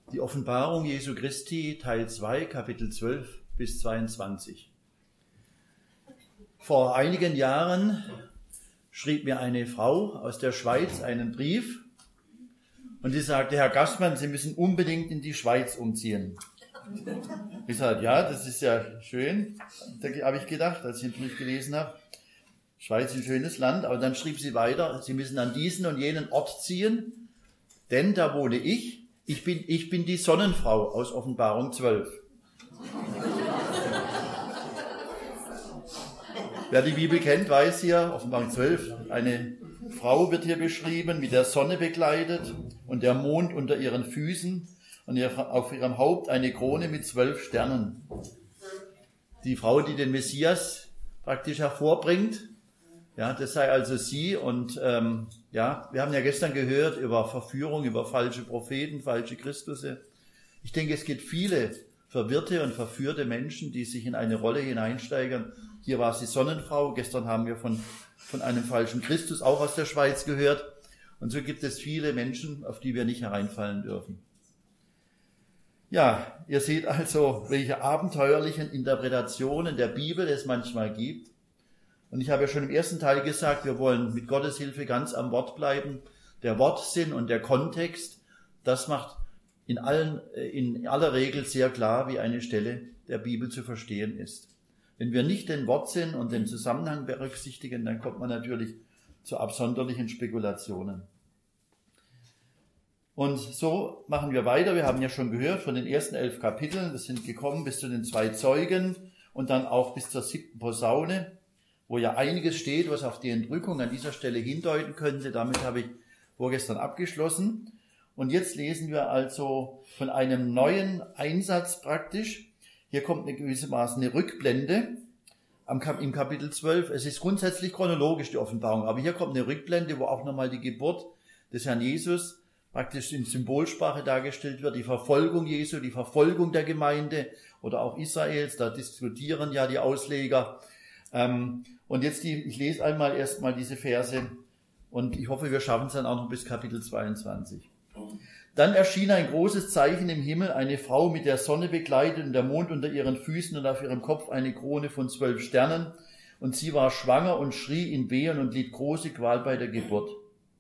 Die Offenbarung Jesu Christi, Teil 2, Kapitel 12 bis 22. Vor einigen Jahren schrieb mir eine Frau aus der Schweiz einen Brief und sie sagte, Herr Gassmann, Sie müssen unbedingt in die Schweiz umziehen. Ich sagte, ja, das ist ja schön, da habe ich gedacht, als ich den Brief gelesen habe. Schweiz ist ein schönes Land, aber dann schrieb sie weiter, Sie müssen an diesen und jenen Ort ziehen, denn da wohne ich. Ich bin die Sonnenfrau aus Offenbarung 12. Wer die Bibel kennt, weiß hier, Offenbarung 12, eine Frau wird hier beschrieben, mit der Sonne bekleidet und der Mond unter ihren Füßen und auf ihrem Haupt eine Krone mit 12 Sternen. Die Frau, die den Messias praktisch hervorbringt, ja, das sei also sie. Und wir haben ja gestern gehört über Verführung, über falsche Propheten, falsche Christusse. Ich denke, es gibt viele verwirrte und verführte Menschen, die sich in eine Rolle hineinsteigern. Hier war es die Sonnenfrau, gestern haben wir von einem falschen Christus auch aus der Schweiz gehört. Und so gibt es viele Menschen, auf die wir nicht hereinfallen dürfen. Ja, ihr seht also, welche abenteuerlichen Interpretationen der Bibel es manchmal gibt. Und ich habe ja schon im ersten Teil gesagt, wir wollen mit Gottes Hilfe ganz am Wort bleiben. Der Wortsinn und der Kontext, das macht in aller Regel sehr klar, wie eine Stelle der Bibel zu verstehen ist. Wenn wir nicht den Wortsinn und den Zusammenhang berücksichtigen, dann kommt man natürlich zu absonderlichen Spekulationen. Und so machen wir weiter. Wir haben ja schon gehört von den ersten 11 Kapiteln, wir sind gekommen bis zu den 2 Zeugen und dann auch bis zur 7. Posaune, wo ja einiges steht, was auf die Entrückung an dieser Stelle hindeuten könnte. Damit habe ich vorgestern abgeschlossen. Und jetzt lesen wir also von einem neuen Einsatz praktisch. Hier kommt gewissermaßen eine Rückblende im Kapitel 12. Es ist grundsätzlich chronologisch die Offenbarung, aber hier kommt eine Rückblende, wo auch nochmal die Geburt des Herrn Jesus praktisch in Symbolsprache dargestellt wird, die Verfolgung Jesu, die Verfolgung der Gemeinde oder auch Israels, da diskutieren ja die Ausleger. Und jetzt ich lese erstmal diese Verse und ich hoffe, wir schaffen es dann auch noch bis Kapitel 22. Dann erschien ein großes Zeichen im Himmel, eine Frau mit der Sonne bekleidet und der Mond unter ihren Füßen und auf ihrem Kopf eine Krone von 12 Sternen. Und sie war schwanger und schrie in Wehen und litt große Qual bei der Geburt.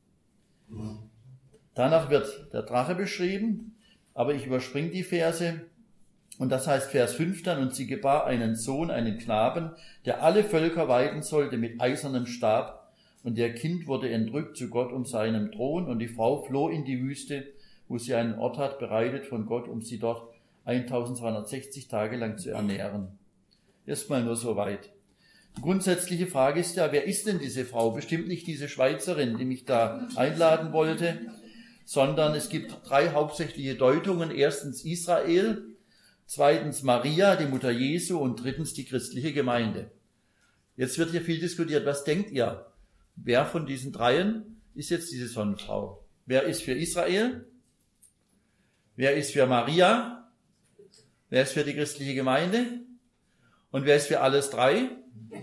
Danach wird der Drache beschrieben, aber ich überspringe die Verse. Und das heißt Vers 5 dann, und sie gebar einen Sohn, einen Knaben, der alle Völker weiden sollte mit eisernem Stab. Und der Kind wurde entrückt zu Gott um seinem Thron. Und die Frau floh in die Wüste, wo sie einen Ort hat, bereitet von Gott, um sie dort 1260 Tage lang zu ernähren. Erstmal nur so weit. Die grundsätzliche Frage ist ja, wer ist denn diese Frau? Bestimmt nicht diese Schweizerin, die mich da einladen wollte, sondern es gibt 3 hauptsächliche Deutungen. Erstens Israel, zweitens Maria, die Mutter Jesu, und drittens die christliche Gemeinde. Jetzt wird hier viel diskutiert. Was denkt ihr? Wer von diesen 3 ist jetzt diese Sonnenfrau? Wer ist für Israel? Wer ist für Maria? Wer ist für die christliche Gemeinde? Und wer ist für alles 3?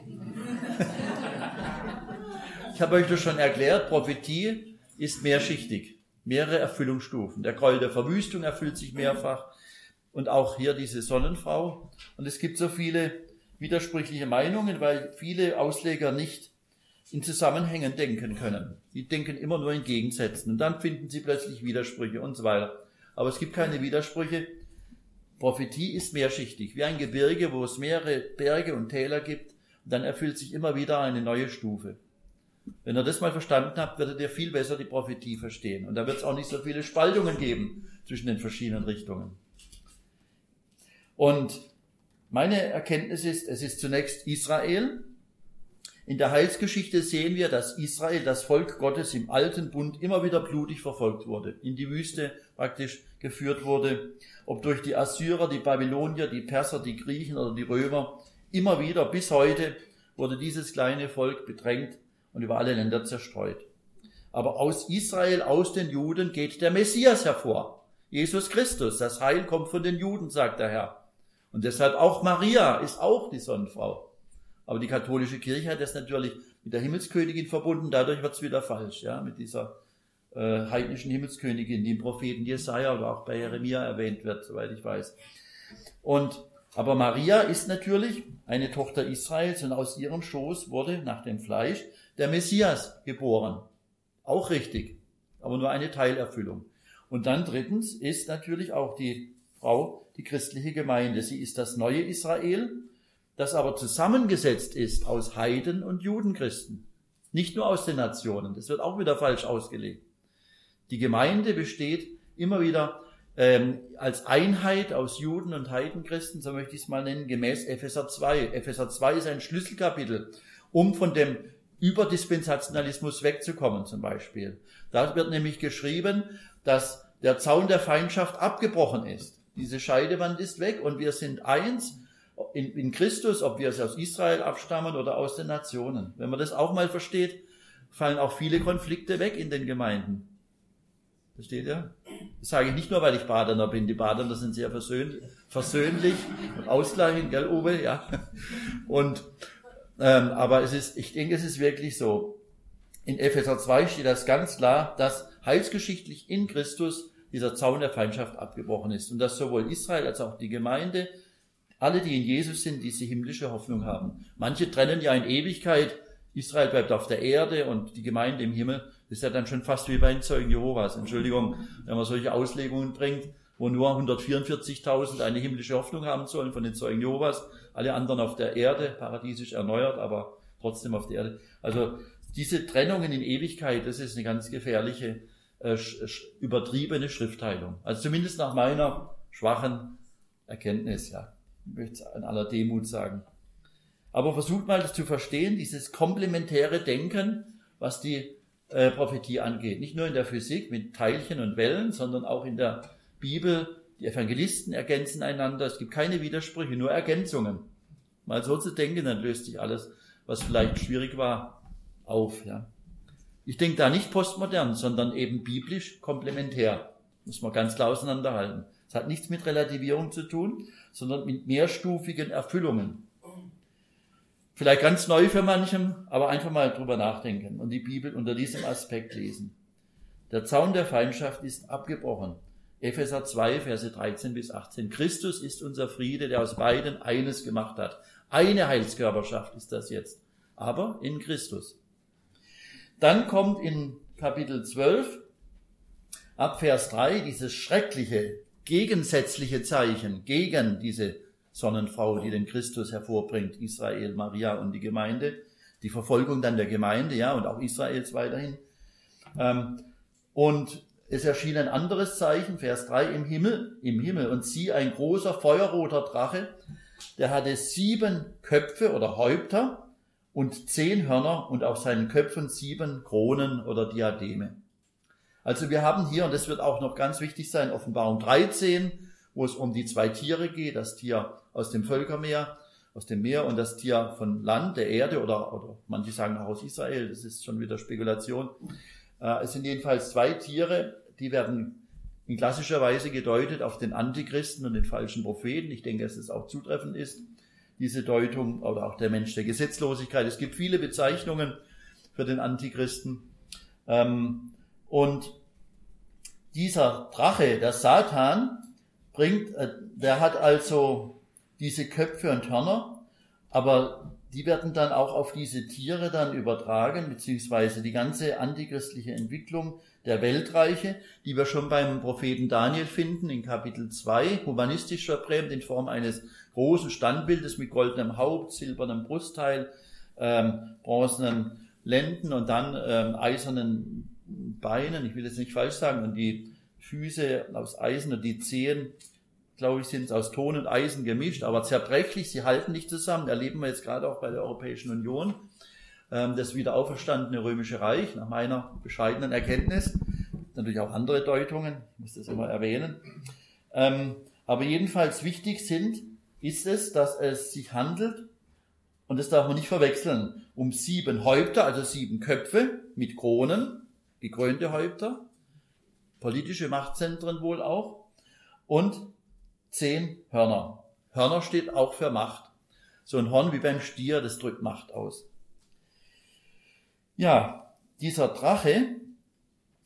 Ich habe euch das schon erklärt, Prophetie ist mehrschichtig, mehrere Erfüllungsstufen. Der Gräuel der Verwüstung erfüllt sich mehrfach und auch hier diese Sonnenfrau. Und es gibt so viele widersprüchliche Meinungen, weil viele Ausleger nicht in Zusammenhängen denken können. Die denken immer nur in Gegensätzen und dann finden sie plötzlich Widersprüche und so weiter. Aber es gibt keine Widersprüche. Prophetie ist mehrschichtig, wie ein Gebirge, wo es mehrere Berge und Täler gibt. Und dann erfüllt sich immer wieder eine neue Stufe. Wenn ihr das mal verstanden habt, werdet ihr viel besser die Prophetie verstehen. Und da wird es auch nicht so viele Spaltungen geben zwischen den verschiedenen Richtungen. Und meine Erkenntnis ist, es ist zunächst Israel. In der Heilsgeschichte sehen wir, dass Israel, das Volk Gottes im alten Bund, immer wieder blutig verfolgt wurde, in die Wüste praktisch geführt wurde, ob durch die Assyrer, die Babylonier, die Perser, die Griechen oder die Römer. Immer wieder, bis heute, wurde dieses kleine Volk bedrängt und über alle Länder zerstreut. Aber aus Israel, aus den Juden geht der Messias hervor, Jesus Christus. Das Heil kommt von den Juden, sagt der Herr. Und deshalb auch Maria ist auch die Sonnenfrau. Aber die katholische Kirche hat das natürlich mit der Himmelskönigin verbunden, dadurch wird es wieder falsch, ja, mit dieser heidnischen Himmelskönigin, die im Propheten Jesaja oder auch bei Jeremia erwähnt wird, soweit ich weiß. Aber Maria ist natürlich eine Tochter Israels und aus ihrem Schoß wurde nach dem Fleisch der Messias geboren. Auch richtig, aber nur eine Teilerfüllung. Und dann drittens ist natürlich auch die Frau die christliche Gemeinde. Sie ist das neue Israel, das aber zusammengesetzt ist aus Heiden und Judenchristen. Nicht nur aus den Nationen, das wird auch wieder falsch ausgelegt. Die Gemeinde besteht immer wieder als Einheit aus Juden und Heidenchristen, so möchte ich es mal nennen, gemäß Epheser 2. Epheser 2 ist ein Schlüsselkapitel, um von dem Überdispensationalismus wegzukommen zum Beispiel. Da wird nämlich geschrieben, dass der Zaun der Feindschaft abgebrochen ist. Diese Scheidewand ist weg und wir sind eins in Christus, ob wir es aus Israel abstammen oder aus den Nationen. Wenn man das auch mal versteht, fallen auch viele Konflikte weg in den Gemeinden. Versteht ihr? Das sage ich nicht nur, weil ich Badener bin. Die Badener sind sehr versöhnlich und ausgleichend, gell, Uwe? Ja. Aber ich denke, es ist wirklich so. In Epheser 2 steht das ganz klar, dass heilsgeschichtlich in Christus dieser Zaun der Feindschaft abgebrochen ist. Und dass sowohl Israel als auch die Gemeinde, alle, die in Jesus sind, diese himmlische Hoffnung haben. Manche trennen ja in Ewigkeit. Israel bleibt auf der Erde und die Gemeinde im Himmel. Das ist ja dann schon fast wie bei den Zeugen Jehovas. Entschuldigung, wenn man solche Auslegungen bringt, wo nur 144.000 eine himmlische Hoffnung haben sollen von den Zeugen Jehovas, alle anderen auf der Erde, paradiesisch erneuert, aber trotzdem auf der Erde. Also diese Trennungen in Ewigkeit, das ist eine ganz gefährliche, übertriebene Schriftteilung. Also zumindest nach meiner schwachen Erkenntnis, ja. Ich möchte es in aller Demut sagen. Aber versucht mal das zu verstehen, dieses komplementäre Denken, was die Prophetie angeht. Nicht nur in der Physik mit Teilchen und Wellen, sondern auch in der Bibel. Die Evangelisten ergänzen einander. Es gibt keine Widersprüche, nur Ergänzungen. Mal so zu denken, dann löst sich alles, was vielleicht schwierig war, auf. Ja. Ich denke da nicht postmodern, sondern eben biblisch komplementär. Muss man ganz klar auseinanderhalten. Es hat nichts mit Relativierung zu tun, sondern mit mehrstufigen Erfüllungen. Vielleicht ganz neu für manchem, aber einfach mal drüber nachdenken und die Bibel unter diesem Aspekt lesen. Der Zaun der Feindschaft ist abgebrochen. Epheser 2, Verse 13 bis 18. Christus ist unser Friede, der aus beiden eines gemacht hat. Eine Heilskörperschaft ist das jetzt, aber in Christus. Dann kommt in Kapitel 12, ab Vers 3, dieses schreckliche, gegensätzliche Zeichen gegen diese Sonnenfrau, die den Christus hervorbringt, Israel, Maria und die Gemeinde, die Verfolgung dann der Gemeinde, ja, und auch Israels weiterhin. Und es erschien ein anderes Zeichen, Vers 3, im Himmel, und sieh, ein großer feuerroter Drache, der hatte 7 Köpfe oder Häupter und 10 Hörner und auf seinen Köpfen 7 Kronen oder Diademe. Also wir haben hier, und das wird auch noch ganz wichtig sein, Offenbarung 13, wo es um die 2 Tiere geht, das Tier aus dem Völkermeer, aus dem Meer und das Tier von Land, der Erde oder manche sagen auch aus Israel, das ist schon wieder Spekulation. Es sind jedenfalls 2 Tiere, die werden in klassischer Weise gedeutet auf den Antichristen und den falschen Propheten. Ich denke, dass es auch zutreffend ist, diese Deutung, oder auch der Mensch der Gesetzlosigkeit. Es gibt viele Bezeichnungen für den Antichristen. Und dieser Drache, der Satan, der hat also diese Köpfe und Hörner, aber die werden dann auch auf diese Tiere dann übertragen, beziehungsweise die ganze antichristliche Entwicklung der Weltreiche, die wir schon beim Propheten Daniel finden, in Kapitel 2, humanistisch verbrämt in Form eines großen Standbildes mit goldenem Haupt, silbernem Brustteil, bronzenen Lenden und dann eisernen Beinen, ich will jetzt nicht falsch sagen, und die Füße aus Eisen und die Zehen, glaube ich, sind es aus Ton und Eisen gemischt, aber zerbrechlich, sie halten nicht zusammen. Erleben wir jetzt gerade auch bei der Europäischen Union. Das wiederauferstandene Römische Reich, nach meiner bescheidenen Erkenntnis, natürlich auch andere Deutungen, ich muss das immer erwähnen. Aber jedenfalls wichtig ist es, dass es sich handelt, und das darf man nicht verwechseln, um 7 Häupter, also 7 Köpfe mit Kronen, gekrönte Häupter, politische Machtzentren wohl auch, und 10 Hörner. Hörner steht auch für Macht. So ein Horn wie beim Stier, das drückt Macht aus. Ja, dieser Drache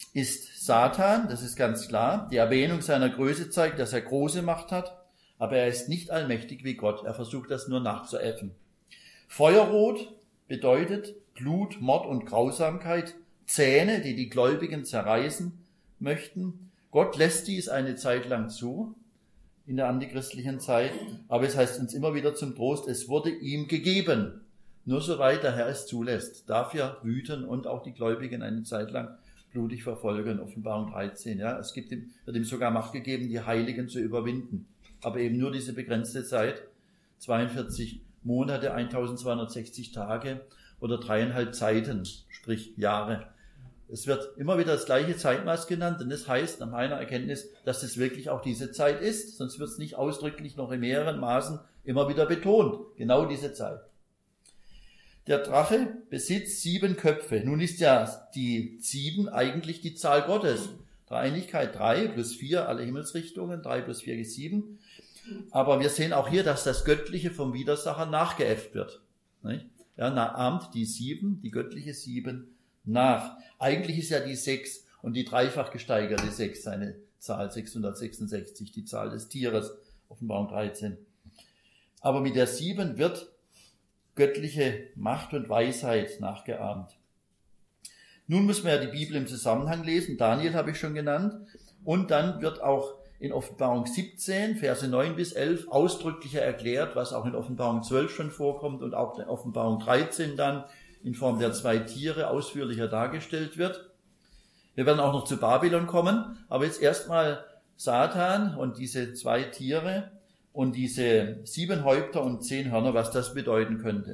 ist Satan, das ist ganz klar. Die Erwähnung seiner Größe zeigt, dass er große Macht hat, aber er ist nicht allmächtig wie Gott. Er versucht das nur nachzuäffen. Feuerrot bedeutet Blut, Mord und Grausamkeit, Zähne, die die Gläubigen zerreißen möchten. Gott lässt dies eine Zeit lang zu, in der antichristlichen Zeit, aber es heißt uns immer wieder zum Trost, es wurde ihm gegeben. Nur soweit der Herr es zulässt, darf er wüten und auch die Gläubigen eine Zeit lang blutig verfolgen. Offenbarung 13, ja. Wird ihm sogar Macht gegeben, die Heiligen zu überwinden. Aber eben nur diese begrenzte Zeit, 42 Monate, 1260 Tage oder 3,5 Zeiten, sprich Jahre. Es wird immer wieder das gleiche Zeitmaß genannt, denn das heißt nach meiner Erkenntnis, dass es wirklich auch diese Zeit ist, sonst wird es nicht ausdrücklich noch in mehreren Maßen immer wieder betont, genau diese Zeit. Der Drache besitzt 7 Köpfe. Nun ist ja die 7 eigentlich die Zahl Gottes. Dreieinigkeit, 3 plus 4, alle Himmelsrichtungen, 3 plus 4 ist 7. Aber wir sehen auch hier, dass das Göttliche vom Widersacher nachgeäfft wird. Nicht? Er ahmt die 7, die göttliche 7 nach. Eigentlich ist ja die 6 und die dreifach gesteigerte 6 seine Zahl, 666, die Zahl des Tieres, Offenbarung 13. Aber mit der 7 wird göttliche Macht und Weisheit nachgeahmt. Nun müssen wir ja die Bibel im Zusammenhang lesen. Daniel habe ich schon genannt. Und dann wird auch in Offenbarung 17, Verse 9 bis 11 ausdrücklicher erklärt, was auch in Offenbarung 12 schon vorkommt und auch in Offenbarung 13 dann in Form der 2 Tiere ausführlicher dargestellt wird. Wir werden auch noch zu Babylon kommen, aber jetzt erstmal Satan und diese 2 Tiere und diese 7 Häupter und 10 Hörner, was das bedeuten könnte.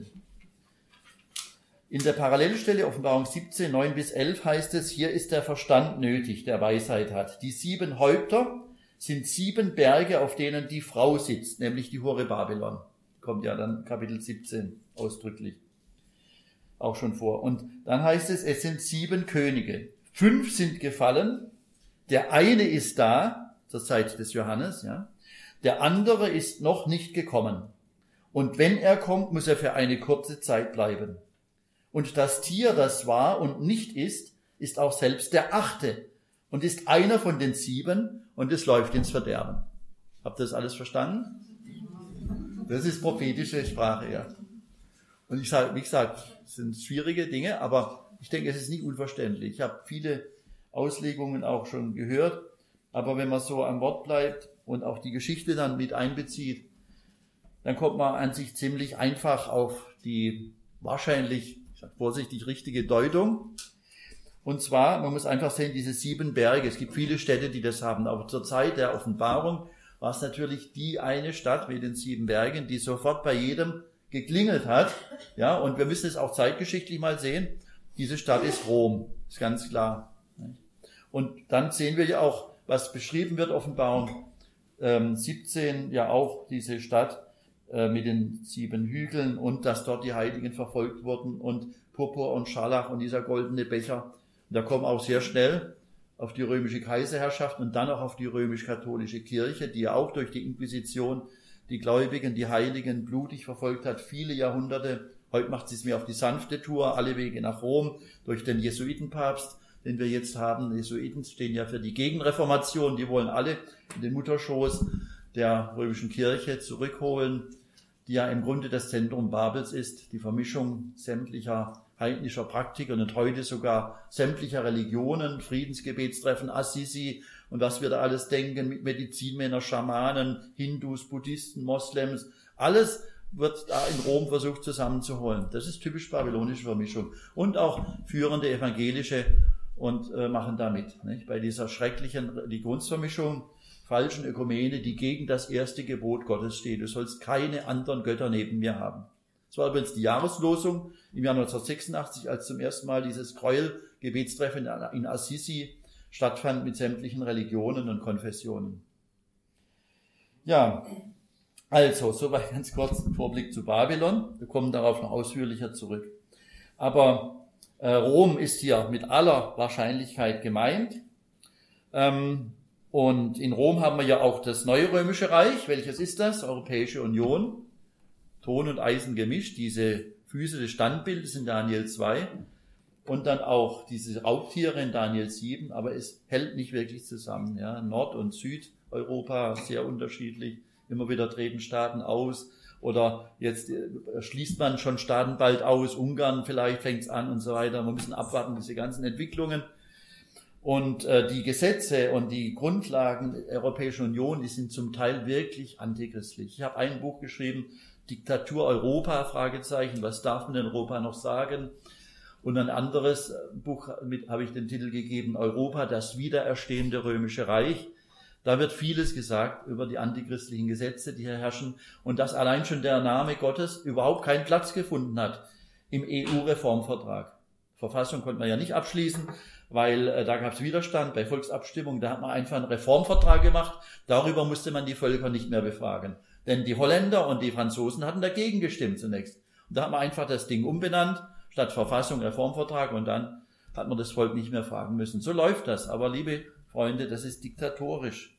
In der Parallelstelle Offenbarung 17, 9 bis 11 heißt es, hier ist der Verstand nötig, der Weisheit hat. Die 7 Häupter sind 7 Berge, auf denen die Frau sitzt, nämlich die Hure Babylon. Kommt ja dann Kapitel 17 ausdrücklich auch schon vor. Und dann heißt es, es sind 7 Könige. 5 sind gefallen, der eine ist da, zur Zeit des Johannes, ja. Der andere ist noch nicht gekommen. Und wenn er kommt, muss er für eine kurze Zeit bleiben. Und das Tier, das war und nicht ist auch selbst der 8. und ist einer von den 7 und es läuft ins Verderben. Habt ihr das alles verstanden? Das ist prophetische Sprache, ja. Und ich sage, wie gesagt, es sind schwierige Dinge, aber ich denke, es ist nicht unverständlich. Ich habe viele Auslegungen auch schon gehört, aber wenn man so am Wort bleibt und auch die Geschichte dann mit einbezieht, dann kommt man an sich ziemlich einfach auf die wahrscheinlich, ich sage vorsichtig, richtige Deutung. Und zwar, man muss einfach sehen, diese 7 Berge, es gibt viele Städte, die das haben, aber zur Zeit der Offenbarung war es natürlich die eine Stadt mit den 7 Bergen, die sofort bei jedem geklingelt hat. Ja, und wir müssen es auch zeitgeschichtlich mal sehen, diese Stadt ist Rom, ist ganz klar. Und dann sehen wir ja auch, was beschrieben wird, Offenbarung 17, ja auch diese Stadt mit den 7 Hügeln und dass dort die Heiligen verfolgt wurden und Purpur und Scharlach und dieser goldene Becher. Und da kommen auch sehr schnell auf die römische Kaiserherrschaft und dann auch auf die römisch-katholische Kirche, die ja auch durch die Inquisition die Gläubigen, die Heiligen blutig verfolgt hat, viele Jahrhunderte. Heute macht sie es mehr auf die sanfte Tour, alle Wege nach Rom, durch den Jesuitenpapst, den wir jetzt haben. Die Jesuiten stehen ja für die Gegenreformation, die wollen alle in den Mutterschoß der römischen Kirche zurückholen, die ja im Grunde das Zentrum Babels ist, die Vermischung sämtlicher heidnischer Praktiken und heute sogar sämtlicher Religionen, Friedensgebetstreffen, Assisi und was wir da alles denken mit Medizinmänner, Schamanen, Hindus, Buddhisten, Moslems, alles wird da in Rom versucht zusammenzuholen. Das ist typisch babylonische Vermischung. Und auch führende evangelische und machen da mit, nicht? Bei dieser schrecklichen Religionsvermischung, falschen Ökumene, die gegen das erste Gebot Gottes steht. Du sollst keine anderen Götter neben mir haben. Das war übrigens die Jahreslosung im Jahr 1986, als zum ersten Mal dieses Gräuel-Gebetstreffen in Assisi stattfand mit sämtlichen Religionen und Konfessionen. Ja, also, soweit ganz kurz ein Vorblick zu Babylon. Wir kommen darauf noch ausführlicher zurück. Aber Rom ist hier mit aller Wahrscheinlichkeit gemeint. Und in Rom haben wir ja auch das neue römische Reich. Welches ist das? Europäische Union. Ton und Eisen gemischt, diese Füße des Standbildes in Daniel 2. und dann auch diese Raubtiere in Daniel 7, aber es hält nicht wirklich zusammen. Ja. Nord- und Südeuropa sehr unterschiedlich, immer wieder treten Staaten aus oder jetzt schließt man schon Staaten bald aus, Ungarn vielleicht fängt es an und so weiter. Wir müssen abwarten, diese ganzen Entwicklungen. Und die Gesetze und die Grundlagen der Europäischen Union, die sind zum Teil wirklich antichristlich. Ich habe ein Buch geschrieben, Diktatur Europa, Fragezeichen, was darf man in Europa noch sagen? Und ein anderes Buch habe ich den Titel gegeben, Europa, das wiedererstehende Römische Reich. Da wird vieles gesagt über die antichristlichen Gesetze, die hier herrschen und dass allein schon der Name Gottes überhaupt keinen Platz gefunden hat im EU-Reformvertrag. Verfassung konnte man ja nicht abschließen, weil da gab es Widerstand bei Volksabstimmungen. Da hat man einfach einen Reformvertrag gemacht. Darüber musste man die Völker nicht mehr befragen. Denn die Holländer und die Franzosen hatten dagegen gestimmt zunächst. Und da hat man einfach das Ding umbenannt, statt Verfassung, Reformvertrag, und dann hat man das Volk nicht mehr fragen müssen. So läuft das. Aber liebe Freunde, das ist diktatorisch.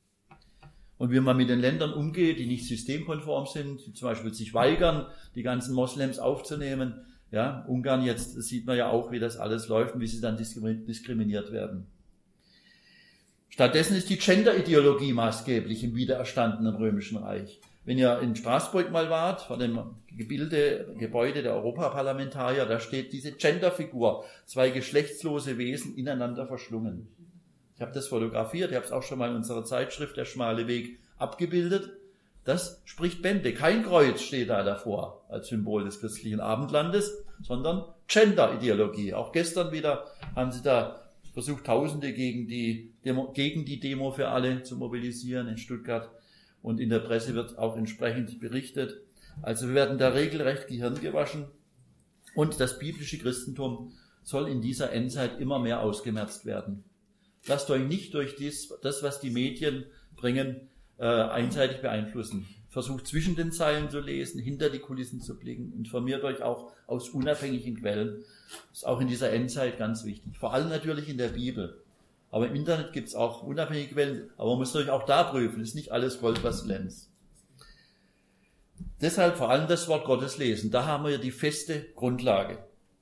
Und wie man mit den Ländern umgeht, die nicht systemkonform sind, die zum Beispiel sich weigern, die ganzen Moslems aufzunehmen. Ja, Ungarn jetzt, das sieht man ja auch, wie das alles läuft und wie sie dann diskriminiert werden. Stattdessen ist die Gender-Ideologie maßgeblich im wiedererstandenen Römischen Reich. Wenn ihr in Straßburg mal wart, vor dem Gebäude der Europaparlamentarier, da steht diese Genderfigur, zwei geschlechtslose Wesen ineinander verschlungen. Ich habe das fotografiert, ich habe es auch schon mal in unserer Zeitschrift Der schmale Weg abgebildet. Das spricht Bände. Kein Kreuz steht da davor als Symbol des christlichen Abendlandes, sondern Gender-Ideologie. Auch gestern wieder haben sie da versucht, Tausende gegen die Demo für alle zu mobilisieren in Stuttgart. Und in der Presse wird auch entsprechend berichtet. Also wir werden da regelrecht Gehirn gewaschen. Und das biblische Christentum soll in dieser Endzeit immer mehr ausgemerzt werden. Lasst euch nicht durch das, was die Medien bringen, einseitig beeinflussen. Versucht zwischen den Zeilen zu lesen, hinter die Kulissen zu blicken. Informiert euch auch aus unabhängigen Quellen. Das ist auch in dieser Endzeit ganz wichtig. Vor allem natürlich in der Bibel. Aber im Internet gibt es auch unabhängige Quellen. Aber man muss natürlich auch da prüfen. Es ist nicht alles Gold, was glänzt. Deshalb vor allem das Wort Gottes lesen. Da haben wir ja die feste Grundlage.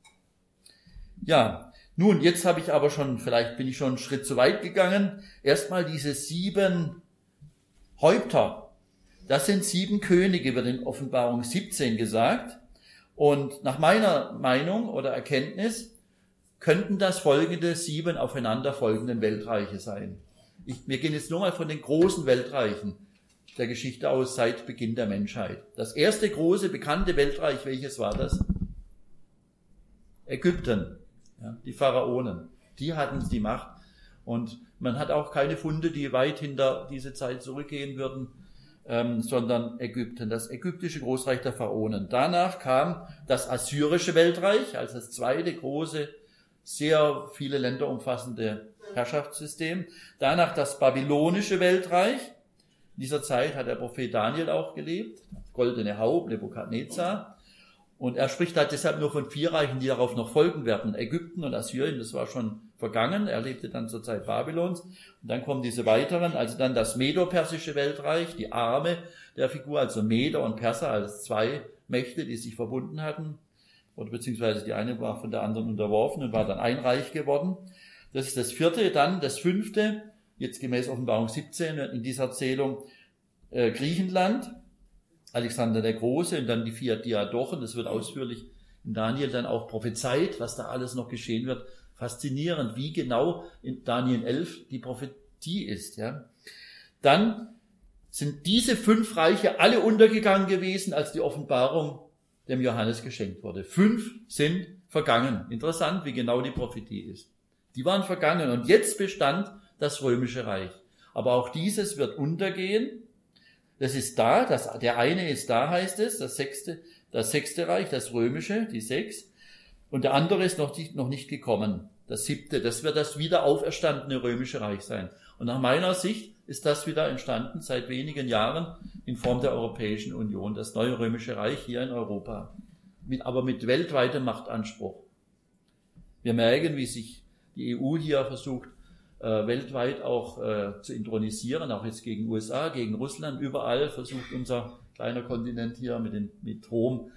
Ja, nun, jetzt habe ich aber vielleicht bin ich schon einen Schritt zu weit gegangen. Erstmal diese 7 Häupter. Das sind 7 Könige, wird in Offenbarung 17 gesagt. Und nach meiner Meinung oder Erkenntnis könnten das folgende 7 aufeinanderfolgenden Weltreiche sein. Wir gehen jetzt nur mal von den großen Weltreichen der Geschichte aus seit Beginn der Menschheit. Das erste große, bekannte Weltreich, welches war das? Ägypten. Ja, die Pharaonen. Die hatten die Macht. Und man hat auch keine Funde, die weit hinter diese Zeit zurückgehen würden, sondern Ägypten, das ägyptische Großreich der Pharaonen. Danach kam das assyrische Weltreich als das zweite große, sehr viele Länder umfassende Herrschaftssystem. Danach das babylonische Weltreich. In dieser Zeit hat der Prophet Daniel auch gelebt, das goldene Haupt, Nebukadnezar. Und er spricht halt deshalb nur von 4 Reichen, die darauf noch folgen werden. Ägypten und Assyrien, das war schon vergangen. Er lebte dann zur Zeit Babylons. Und dann kommen diese weiteren, also dann das Medo-persische Weltreich, die Arme der Figur, also Meder und Perser als 2 Mächte, die sich verbunden hatten. Oder beziehungsweise die eine war von der anderen unterworfen und war dann ein Reich geworden. Das ist das 4. Dann das 5., jetzt gemäß Offenbarung 17 in dieser Erzählung, Griechenland. Alexander der Große und dann die 4 Diadochen, das wird ausführlich in Daniel dann auch prophezeit, was da alles noch geschehen wird. Faszinierend, wie genau in Daniel 11 die Prophetie ist. Ja. Dann sind diese 5 Reiche alle untergegangen gewesen, als die Offenbarung dem Johannes geschenkt wurde. 5 sind vergangen. Interessant, wie genau die Prophetie ist. Die waren vergangen und jetzt bestand das Römische Reich. Aber auch dieses wird untergehen. Das ist da, der eine ist da, heißt es, das sechste Reich, das Römische, die 6. Und der andere ist noch nicht gekommen, das 7. Das wird das wieder auferstandene Römische Reich sein. Und nach meiner Sicht ist das wieder entstanden seit wenigen Jahren in Form der Europäischen Union, das neue Römische Reich hier in Europa, aber mit weltweitem Machtanspruch. Wir merken, wie sich die EU hier versucht, weltweit auch zu intronisieren, auch jetzt gegen USA, gegen Russland, überall versucht unser kleiner Kontinent hier mit Rom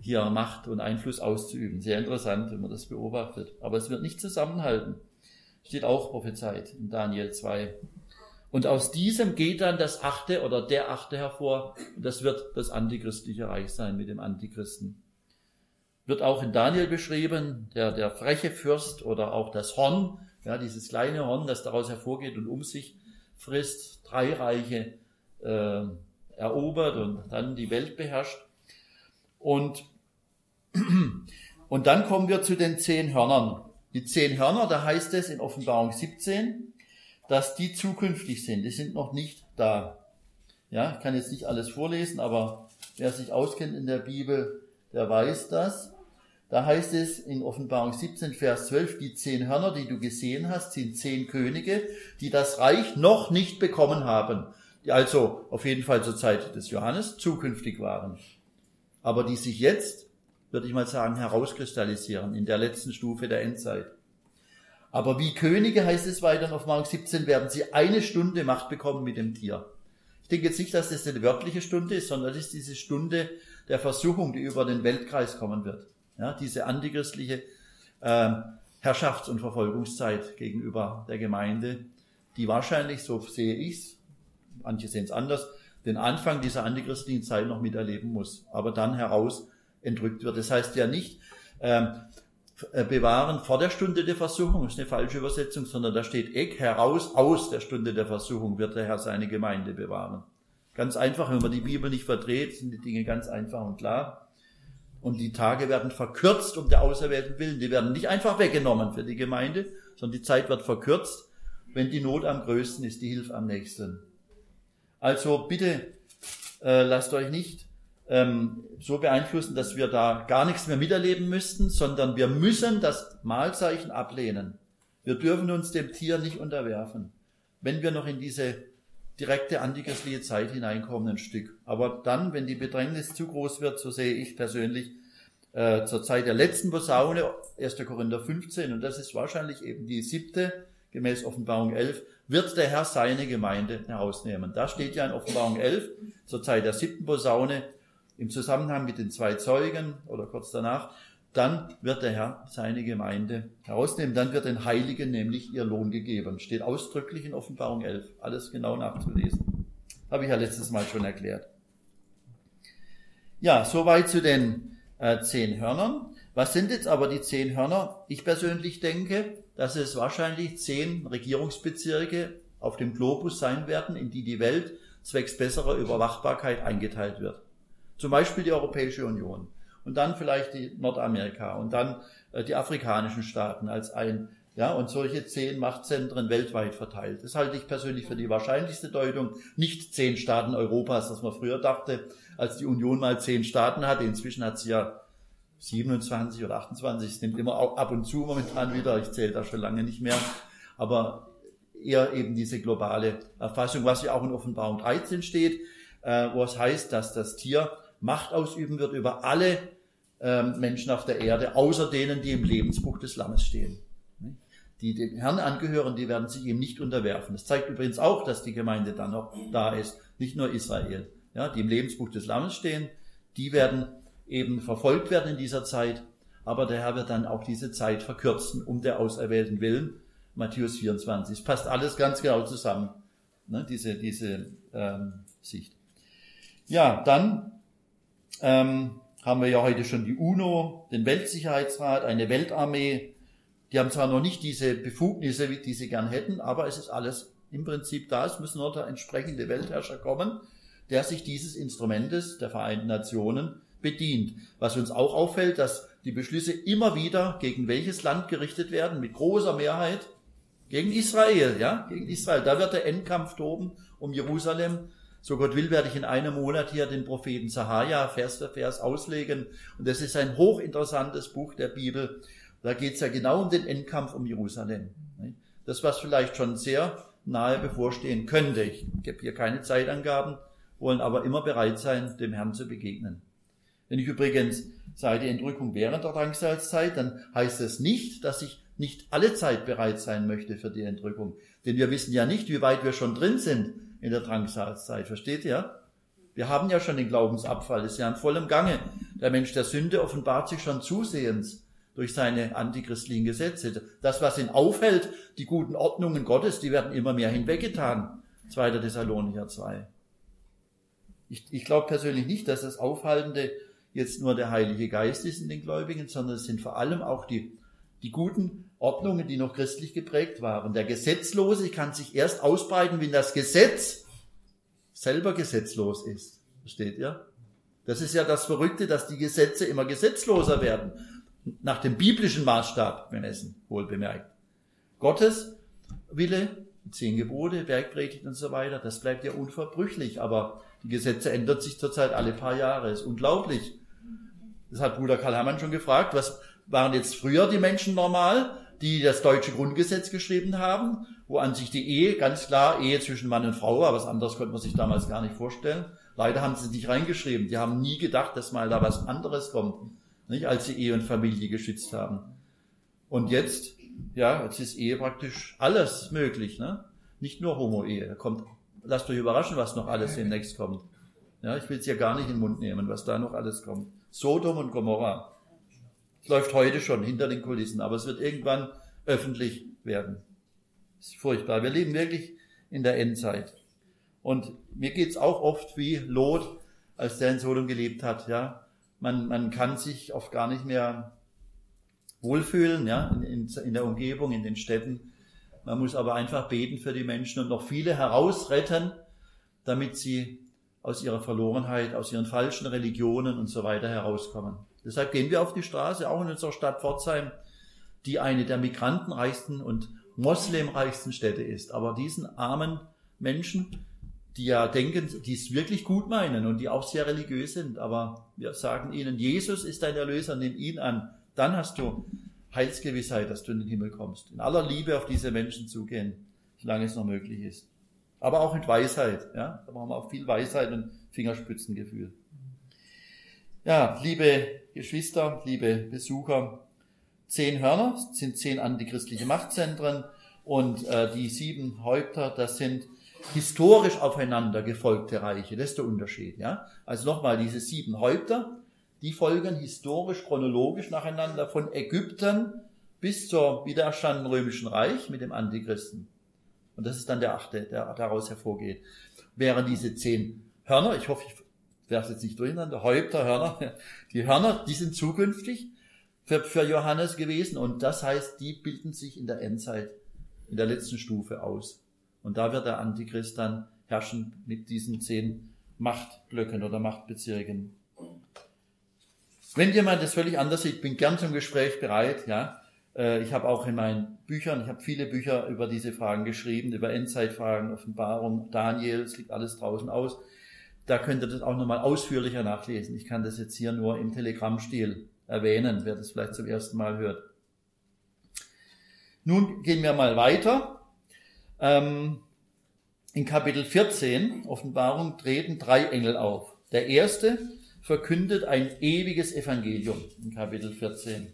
hier Macht und Einfluss auszuüben. Sehr interessant, wenn man das beobachtet. Aber es wird nicht zusammenhalten. Steht auch prophezeit in Daniel 2. Und aus diesem geht dann das 8. oder der 8. hervor. Und das wird das antichristliche Reich sein mit dem Antichristen. Wird auch in Daniel beschrieben, der freche Fürst oder auch das Horn, ja, dieses kleine Horn, das daraus hervorgeht und um sich frisst, 3 Reiche erobert und dann die Welt beherrscht. Und dann kommen wir zu den 10 Hörnern. Die 10 Hörner, da heißt es in Offenbarung 17, dass die zukünftig sind. Die sind noch nicht da. Ja, ich kann jetzt nicht alles vorlesen, aber wer sich auskennt in der Bibel, der weiß das. Da heißt es in Offenbarung 17, Vers 12, die 10 Hörner, die du gesehen hast, sind 10 Könige, die das Reich noch nicht bekommen haben. Die also auf jeden Fall zur Zeit des Johannes zukünftig waren. Aber die sich jetzt, würde ich mal sagen, herauskristallisieren in der letzten Stufe der Endzeit. Aber wie Könige, heißt es weiter in Offenbarung 17, werden sie 1 Stunde Macht bekommen mit dem Tier. Ich denke jetzt nicht, dass das eine wörtliche Stunde ist, sondern das ist diese Stunde der Versuchung, die über den Weltkreis kommen wird. Ja, diese antichristliche Herrschafts- und Verfolgungszeit gegenüber der Gemeinde, die wahrscheinlich, so sehe ich's, manche sehen es anders, den Anfang dieser antichristlichen Zeit noch miterleben muss, aber dann heraus entrückt wird. Das heißt ja nicht bewahren vor der Stunde der Versuchung, das ist eine falsche Übersetzung, sondern da steht heraus aus der Stunde der Versuchung wird der Herr seine Gemeinde bewahren. Ganz einfach, wenn man die Bibel nicht verdreht, sind die Dinge ganz einfach und klar. Und die Tage werden verkürzt um der Auserwählten willen. Die werden nicht einfach weggenommen für die Gemeinde, sondern die Zeit wird verkürzt, wenn die Not am größten ist, die Hilfe am nächsten. Also bitte lasst euch nicht so beeinflussen, dass wir da gar nichts mehr miterleben müssten, sondern wir müssen das Mahlzeichen ablehnen. Wir dürfen uns dem Tier nicht unterwerfen, wenn wir noch in diese direkte antichristliche Zeit hineinkommen ein Stück. Aber dann, wenn die Bedrängnis zu groß wird, so sehe ich persönlich zur Zeit der letzten Posaune, 1. Korinther 15, und das ist wahrscheinlich eben die 7., gemäß Offenbarung 11, wird der Herr seine Gemeinde herausnehmen. Da steht ja in Offenbarung 11, zur Zeit der 7. Posaune, im Zusammenhang mit den 2 Zeugen oder kurz danach, dann wird der Herr seine Gemeinde herausnehmen, dann wird den Heiligen nämlich ihr Lohn gegeben. Steht ausdrücklich in Offenbarung 11, alles genau nachzulesen. Habe ich ja letztes Mal schon erklärt. Ja, soweit zu den 10 Hörnern. Was sind jetzt aber die 10 Hörner? Ich persönlich denke, dass es wahrscheinlich 10 Regierungsbezirke auf dem Globus sein werden, in die Welt zwecks besserer Überwachbarkeit eingeteilt wird. Zum Beispiel die Europäische Union. Und dann vielleicht die Nordamerika und dann die afrikanischen Staaten als ein, ja, und solche 10 Machtzentren weltweit verteilt. Das halte ich persönlich für die wahrscheinlichste Deutung. Nicht 10 Staaten Europas, das man früher dachte, als die Union mal 10 Staaten hatte. Inzwischen hat sie ja 27 oder 28. Es nimmt immer ab und zu momentan wieder. Ich zähle da schon lange nicht mehr. Aber eher eben diese globale Erfassung, was ja auch in Offenbarung 13 steht, wo es heißt, dass das Tier Macht ausüben wird über alle Menschen auf der Erde, außer denen, die im Lebensbuch des Lammes stehen. Die dem Herrn angehören, die werden sich ihm nicht unterwerfen. Das zeigt übrigens auch, dass die Gemeinde dann noch da ist, nicht nur Israel. Ja, die im Lebensbuch des Lammes stehen, die werden eben verfolgt werden in dieser Zeit, aber der Herr wird dann auch diese Zeit verkürzen, um der Auserwählten willen. Matthäus 24. Es passt alles ganz genau zusammen, ne, diese Sicht. Ja, dann haben wir ja heute schon die UNO, den Weltsicherheitsrat, eine Weltarmee. Die haben zwar noch nicht diese Befugnisse, die sie gern hätten, aber es ist alles im Prinzip da. Es muss nur der entsprechende Weltherrscher kommen, der sich dieses Instrumentes der Vereinten Nationen bedient. Was uns auch auffällt, dass die Beschlüsse immer wieder gegen welches Land gerichtet werden, mit großer Mehrheit gegen Israel, ja, gegen Israel. Da wird der Endkampf toben um Jerusalem. So Gott will, werde ich in einem Monat hier den Propheten Sahaja Vers für Vers auslegen. Und das ist ein hochinteressantes Buch der Bibel. Da geht es ja genau um den Endkampf um Jerusalem. Das, was vielleicht schon sehr nahe bevorstehen könnte. Ich gebe hier keine Zeitangaben, wollen aber immer bereit sein, dem Herrn zu begegnen. Wenn ich übrigens sage, die Entrückung während der Drangsalzzeit, dann heißt es nicht, dass ich nicht alle Zeit bereit sein möchte für die Entrückung. Denn wir wissen ja nicht, wie weit wir schon drin sind in der Drangsalzzeit. Versteht ihr? Wir haben ja schon den Glaubensabfall, ist ja in vollem Gange. Der Mensch der Sünde offenbart sich schon zusehends durch seine antichristlichen Gesetze. Das, was ihn aufhält, die guten Ordnungen Gottes, die werden immer mehr hinweggetan. 2. Thessalonicher 2. Ich glaube persönlich nicht, dass das Aufhaltende jetzt nur der Heilige Geist ist in den Gläubigen, sondern es sind vor allem auch die guten Ordnungen, die noch christlich geprägt waren. Der Gesetzlose kann sich erst ausbreiten, wenn das Gesetz selber gesetzlos ist. Versteht ihr? Das ist ja das Verrückte, dass die Gesetze immer gesetzloser werden. Nach dem biblischen Maßstab bemessen, wohlbemerkt. Gottes Wille, die 10 Gebote, Bergpredigt und so weiter, das bleibt ja unverbrüchlich. Aber die Gesetze ändern sich zurzeit alle paar Jahre. Das ist unglaublich. Das hat Bruder Karl Hermann schon gefragt. Was waren jetzt früher die Menschen normal, die das deutsche Grundgesetz geschrieben haben, wo an sich die Ehe, ganz klar Ehe zwischen Mann und Frau, aber was anderes konnte man sich damals gar nicht vorstellen. Leider haben sie es nicht reingeschrieben. Die haben nie gedacht, dass mal da was anderes kommt, nicht, als sie Ehe und Familie geschützt haben. Und jetzt ist Ehe praktisch alles möglich, ne? Nicht nur Homo-Ehe. Lasst euch überraschen, was noch alles demnächst kommt. Ja, ich will es ja gar nicht in den Mund nehmen, was da noch alles kommt. Sodom und Gomorra. Es läuft heute schon hinter den Kulissen, aber es wird irgendwann öffentlich werden. Das ist furchtbar. Wir leben wirklich in der Endzeit. Und mir geht's auch oft wie Lot, als der in Sodom gelebt hat. Ja, man kann sich oft gar nicht mehr wohlfühlen, ja, in der Umgebung, in den Städten. Man muss aber einfach beten für die Menschen und noch viele herausretten, damit sie aus ihrer Verlorenheit, aus ihren falschen Religionen und so weiter herauskommen. Deshalb gehen wir auf die Straße, auch in unserer Stadt Pforzheim, die eine der migrantenreichsten und moslemreichsten Städte ist. Aber diesen armen Menschen, die ja denken, die es wirklich gut meinen und die auch sehr religiös sind, aber wir sagen ihnen, Jesus ist dein Erlöser, nimm ihn an. Dann hast du Heilsgewissheit, dass du in den Himmel kommst. In aller Liebe auf diese Menschen zugehen, solange es noch möglich ist. Aber auch mit Weisheit, ja. Da brauchen wir auch viel Weisheit und Fingerspitzengefühl. Ja, liebe Geschwister, liebe Besucher, 10 Hörner sind 10 antichristliche Machtzentren und die 7 Häupter, das sind historisch aufeinander gefolgte Reiche. Das ist der Unterschied, ja. Also nochmal, diese 7 Häupter, die folgen historisch, chronologisch nacheinander von Ägypten bis zur wiedererstandenen Römischen Reich mit dem Antichristen. Und das ist dann der 8., der daraus hervorgeht. Während diese 10 Hörner, ich hoffe, ich werfe es jetzt nicht durcheinander, Häupter, Hörner, die Hörner, die sind zukünftig für Johannes gewesen und das heißt, die bilden sich in der Endzeit, in der letzten Stufe aus. Und da wird der Antichrist dann herrschen mit diesen 10 Machtblöcken oder Machtbezirken. Wenn jemand das völlig anders sieht, bin gern zum Gespräch bereit, ja. Ich habe auch in meinen Büchern, ich habe viele Bücher über diese Fragen geschrieben, über Endzeitfragen, Offenbarung, Daniel, es liegt alles draußen aus. Da könnt ihr das auch nochmal ausführlicher nachlesen. Ich kann das jetzt hier nur im Telegrammstil erwähnen, wer das vielleicht zum ersten Mal hört. Nun gehen wir mal weiter. In Kapitel 14, Offenbarung, treten 3 Engel auf. Der erste verkündet ein ewiges Evangelium in Kapitel 14.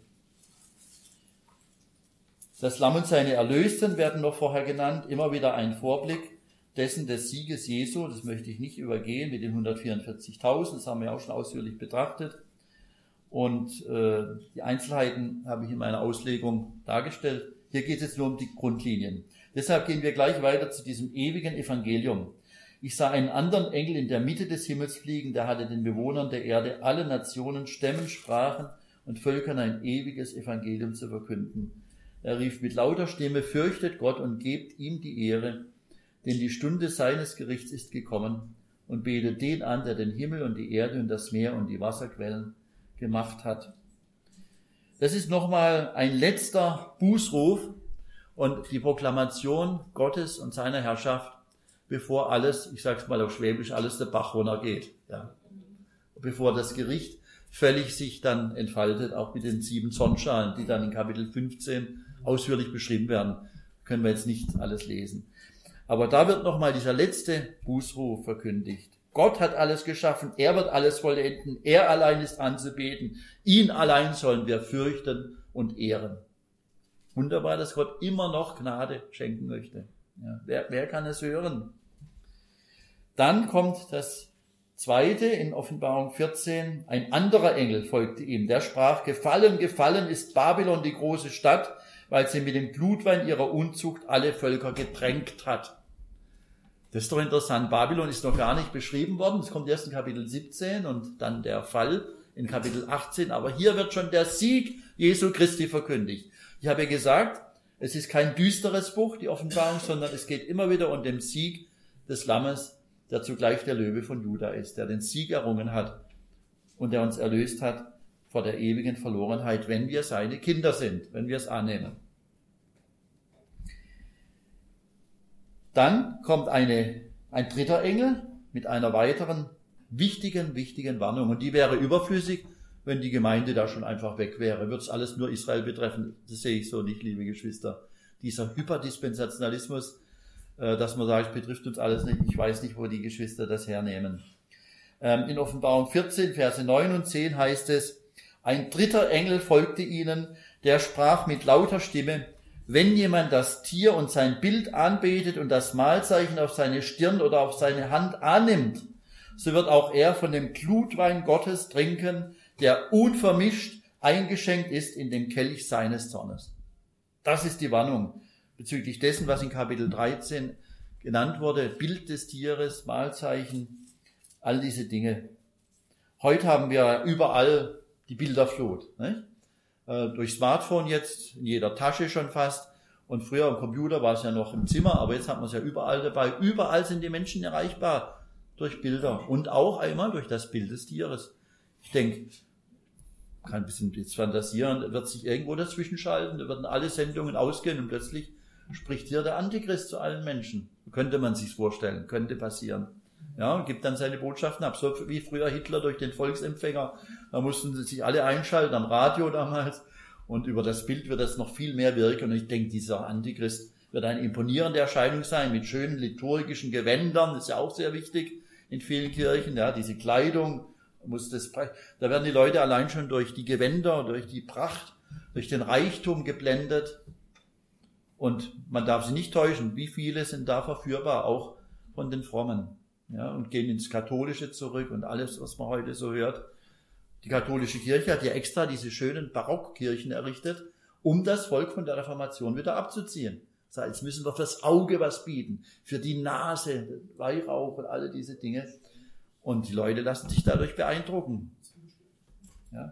Das Lamm und seine Erlösten werden noch vorher genannt, immer wieder ein Vorblick dessen des Sieges Jesu, das möchte ich nicht übergehen, mit den 144.000, das haben wir auch schon ausführlich betrachtet. Und die Einzelheiten habe ich in meiner Auslegung dargestellt. Hier geht es jetzt nur um die Grundlinien. Deshalb gehen wir gleich weiter zu diesem ewigen Evangelium. Ich sah einen anderen Engel in der Mitte des Himmels fliegen, der hatte den Bewohnern der Erde alle Nationen, Stämmen, Sprachen und Völkern ein ewiges Evangelium zu verkünden. Er rief mit lauter Stimme, fürchtet Gott und gebt ihm die Ehre, denn die Stunde seines Gerichts ist gekommen, und betet den an, der den Himmel und die Erde und das Meer und die Wasserquellen gemacht hat. Das ist nochmal ein letzter Bußruf und die Proklamation Gottes und seiner Herrschaft, bevor alles, ich sage es mal auf Schwäbisch, alles der Bach runtergeht. Ja. Bevor das Gericht völlig sich dann entfaltet, auch mit den 7 Zornschalen, die dann in Kapitel 15 ausführlich beschrieben werden. Können wir jetzt nicht alles lesen. Aber da wird nochmal dieser letzte Bußruf verkündigt. Gott hat alles geschaffen, er wird alles vollenden, er allein ist anzubeten, ihn allein sollen wir fürchten und ehren. Wunderbar, dass Gott immer noch Gnade schenken möchte. Ja, wer kann es hören? Dann kommt das zweite in Offenbarung 14, ein anderer Engel folgte ihm, der sprach, gefallen, gefallen ist Babylon, die große Stadt, weil sie mit dem Blutwein ihrer Unzucht alle Völker getränkt hat. Das ist doch interessant. Babylon ist noch gar nicht beschrieben worden. Es kommt erst in Kapitel 17 und dann der Fall in Kapitel 18. Aber hier wird schon der Sieg Jesu Christi verkündigt. Ich habe ja gesagt, es ist kein düsteres Buch, die Offenbarung, sondern es geht immer wieder um den Sieg des Lammes, der zugleich der Löwe von Juda ist, der den Sieg errungen hat und der uns erlöst hat vor der ewigen Verlorenheit, wenn wir seine Kinder sind, wenn wir es annehmen. Dann kommt ein dritter Engel mit einer weiteren wichtigen Warnung. Und die wäre überflüssig, wenn die Gemeinde da schon einfach weg wäre. Würde es alles nur Israel betreffen? Das sehe ich so nicht, liebe Geschwister. Dieser Hyperdispensationalismus, dass man sagt, es betrifft uns alles nicht. Ich weiß nicht, wo die Geschwister das hernehmen. In Offenbarung 14, Verse 9 und 10 heißt es, ein dritter Engel folgte ihnen, der sprach mit lauter Stimme, wenn jemand das Tier und sein Bild anbetet und das Mahlzeichen auf seine Stirn oder auf seine Hand annimmt, so wird auch er von dem Blutwein Gottes trinken, der unvermischt eingeschenkt ist in dem Kelch seines Zornes. Das ist die Warnung bezüglich dessen, was in Kapitel 13 genannt wurde, Bild des Tieres, Mahlzeichen, all diese Dinge. Heute haben wir überall die Bilderflut, nicht? Durch Smartphone jetzt, in jeder Tasche schon fast. Und früher am Computer war es ja noch im Zimmer, aber jetzt hat man es ja überall dabei. Überall sind die Menschen erreichbar durch Bilder und auch einmal durch das Bild des Tieres. Ich denke, kann ein bisschen jetzt fantasieren, wird sich irgendwo dazwischen schalten, da werden alle Sendungen ausgehen und plötzlich spricht hier der Antichrist zu allen Menschen. Könnte man sich's vorstellen, könnte passieren. Ja, und gibt dann seine Botschaften ab. So wie früher Hitler durch den Volksempfänger. Da mussten sie sich alle einschalten, am Radio damals. Und über das Bild wird das noch viel mehr wirken. Und ich denke, dieser Antichrist wird eine imponierende Erscheinung sein, mit schönen liturgischen Gewändern. Das ist ja auch sehr wichtig in vielen Kirchen. Ja, diese Kleidung da werden die Leute allein schon durch die Gewänder, durch die Pracht, durch den Reichtum geblendet. Und man darf sie nicht täuschen. Wie viele sind da verführbar, auch von den Frommen? Ja, und gehen ins Katholische zurück und alles, was man heute so hört. Die katholische Kirche hat ja extra diese schönen Barockkirchen errichtet, um das Volk von der Reformation wieder abzuziehen. So, jetzt müssen wir fürs Auge was bieten, für die Nase, Weihrauch und alle diese Dinge. Und die Leute lassen sich dadurch beeindrucken. Ja.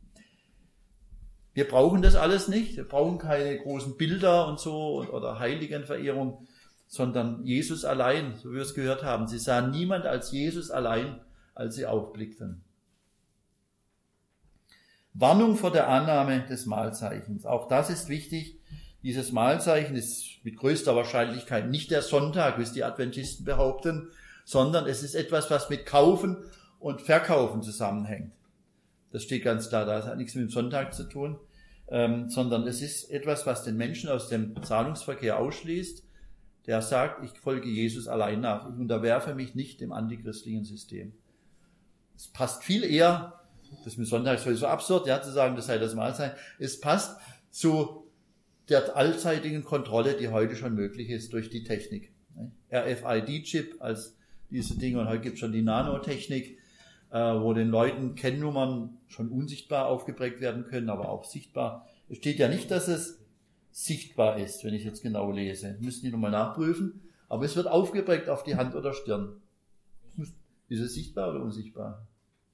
Wir brauchen das alles nicht. Wir brauchen keine großen Bilder und so oder Heiligenverehrung, sondern Jesus allein, so wie wir es gehört haben. Sie sahen niemand als Jesus allein, als sie aufblickten. Warnung vor der Annahme des Mahlzeichens. Auch das ist wichtig. Dieses Mahlzeichen ist mit größter Wahrscheinlichkeit nicht der Sonntag, wie es die Adventisten behaupten, sondern es ist etwas, was mit Kaufen und Verkaufen zusammenhängt. Das steht ganz klar, das hat nichts mit dem Sonntag zu tun, sondern es ist etwas, was den Menschen aus dem Zahlungsverkehr ausschließt, der sagt, ich folge Jesus allein nach, ich unterwerfe mich nicht dem antichristlichen System. Es passt viel eher, das ist mit Sonntag sowieso absurd, ja, zu sagen, das sei das Mahlzeichen, es passt zu der allzeitigen Kontrolle, die heute schon möglich ist durch die Technik. RFID-Chip als diese Dinge, und heute gibt es schon die Nanotechnik, wo den Leuten Kennnummern schon unsichtbar aufgeprägt werden können, aber auch sichtbar. Es steht ja nicht, dass es sichtbar ist, wenn ich jetzt genau lese. Müssen die nochmal nachprüfen. Aber es wird aufgeprägt auf die Hand oder Stirn. Ist es sichtbar oder unsichtbar?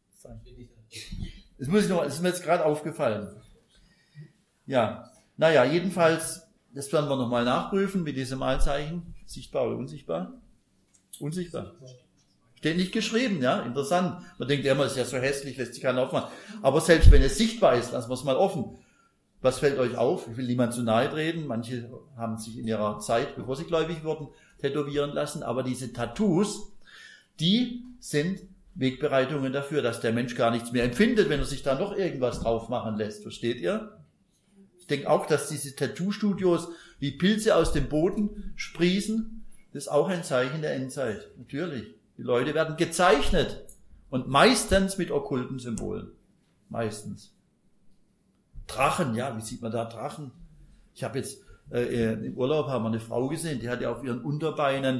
Das ist mir jetzt gerade aufgefallen. Ja, naja, jedenfalls, das werden wir nochmal nachprüfen mit diesem Malzeichen. Sichtbar oder unsichtbar? Unsichtbar. Steht nicht geschrieben, ja, interessant. Man denkt ja immer, es ist ja so hässlich, lässt sich keiner aufmachen. Aber selbst wenn es sichtbar ist, lassen wir es mal offen. Was fällt euch auf? Ich will niemand zu nahe treten. Manche haben sich in ihrer Zeit, bevor sie gläubig wurden, tätowieren lassen. Aber diese Tattoos, die sind Wegbereitungen dafür, dass der Mensch gar nichts mehr empfindet, wenn er sich da noch irgendwas drauf machen lässt. Versteht ihr? Ich denke auch, dass diese Tattoo-Studios wie Pilze aus dem Boden sprießen. Das ist auch ein Zeichen der Endzeit. Natürlich. Die Leute werden gezeichnet. Und meistens mit okkulten Symbolen. Meistens. Drachen, ja, wie sieht man da Drachen? Ich habe jetzt im Urlaub haben wir eine Frau gesehen, die hatte auf ihren Unterbeinen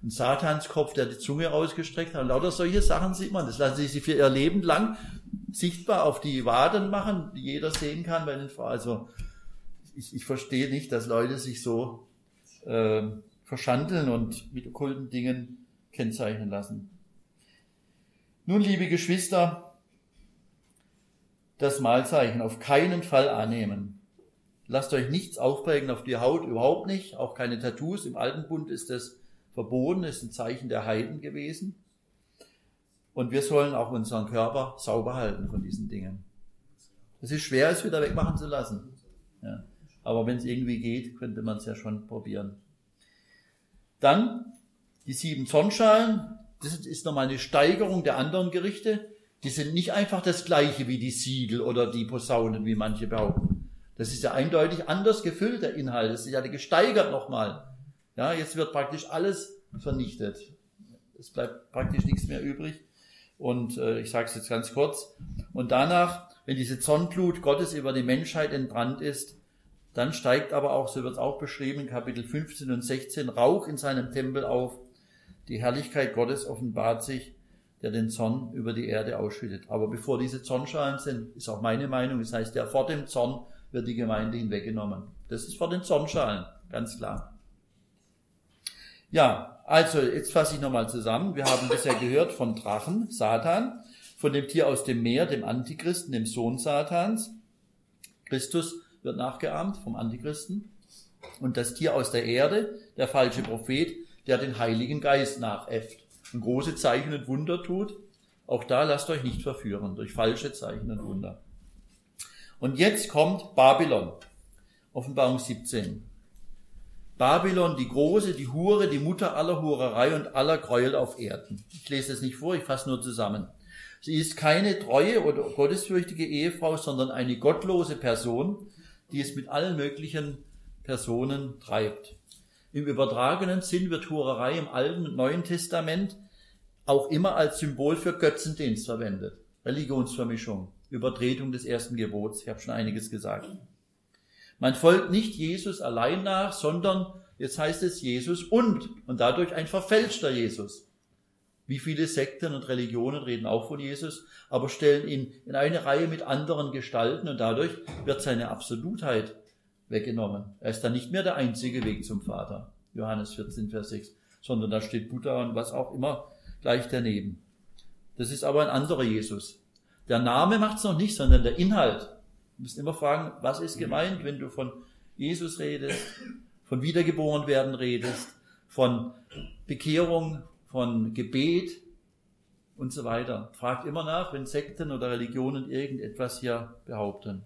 ein Satanskopf, der die Zunge ausgestreckt hat. Und lauter solche Sachen sieht man. Das lassen sie sich für ihr Leben lang sichtbar auf die Waden machen, die jeder sehen kann bei den Frauen. Also ich verstehe nicht, dass Leute sich so verschandeln und mit okkulten Dingen kennzeichnen lassen. Nun, liebe Geschwister, das Malzeichen auf keinen Fall annehmen. Lasst euch nichts aufprägen auf die Haut, überhaupt nicht, auch keine Tattoos. Im Alten Bund ist das verboten, ist ein Zeichen der Heiden gewesen. Und wir sollen auch unseren Körper sauber halten von diesen Dingen. Es ist schwer, es wieder wegmachen zu lassen. Ja. Aber wenn es irgendwie geht, könnte man es ja schon probieren. Dann die 7 Zornschalen. Das ist nochmal eine Steigerung der anderen Gerichte. Die sind nicht einfach das gleiche wie die Siegel oder die Posaunen, wie manche behaupten. Das ist ja eindeutig anders gefüllt, der Inhalt. Das ist ja gesteigert nochmal. Ja, jetzt wird praktisch alles vernichtet. Es bleibt praktisch nichts mehr übrig. Und ich sage es jetzt ganz kurz. Und danach, wenn diese Zornglut Gottes über die Menschheit entbrannt ist, dann steigt aber auch, so wird es auch beschrieben in Kapitel 15 und 16, Rauch in seinem Tempel auf. Die Herrlichkeit Gottes offenbart sich, der den Zorn über die Erde ausschüttet. Aber bevor diese Zornschalen sind, ist auch meine Meinung, das heißt, ja, vor dem Zorn wird die Gemeinde hinweggenommen. Das ist vor den Zornschalen, ganz klar. Ja, also jetzt fasse ich nochmal zusammen. Wir haben bisher gehört von Drachen, Satan, von dem Tier aus dem Meer, dem Antichristen, dem Sohn Satans. Christus wird nachgeahmt vom Antichristen. Und das Tier aus der Erde, der falsche Prophet, der den Heiligen Geist nachäfft und große Zeichen und Wunder tut. Auch da lasst euch nicht verführen durch falsche Zeichen und Wunder. Und jetzt kommt Babylon, Offenbarung 17. Babylon, die Große, die Hure, die Mutter aller Hurerei und aller Gräuel auf Erden. Ich lese es nicht vor, ich fasse nur zusammen. Sie ist keine treue oder gottesfürchtige Ehefrau, sondern eine gottlose Person, die es mit allen möglichen Personen treibt. Im übertragenen Sinn wird Hurerei im Alten und Neuen Testament auch immer als Symbol für Götzendienst verwendet. Religionsvermischung, Übertretung des ersten Gebots. Ich habe schon einiges gesagt. Man folgt nicht Jesus allein nach, sondern, jetzt heißt es Jesus und dadurch ein verfälschter Jesus. Wie viele Sekten und Religionen reden auch von Jesus, aber stellen ihn in eine Reihe mit anderen Gestalten und dadurch wird seine Absolutheit weggenommen. Er ist dann nicht mehr der einzige Weg zum Vater. Johannes 14, Vers 6. Sondern da steht Buddha und was auch immer gleich daneben. Das ist aber ein anderer Jesus. Der Name macht es noch nicht, sondern der Inhalt. Du musst immer fragen, was ist gemeint, wenn du von Jesus redest, von Wiedergeborenwerden redest, von Bekehrung, von Gebet und so weiter. Fragt immer nach, wenn Sekten oder Religionen irgendetwas hier behaupten.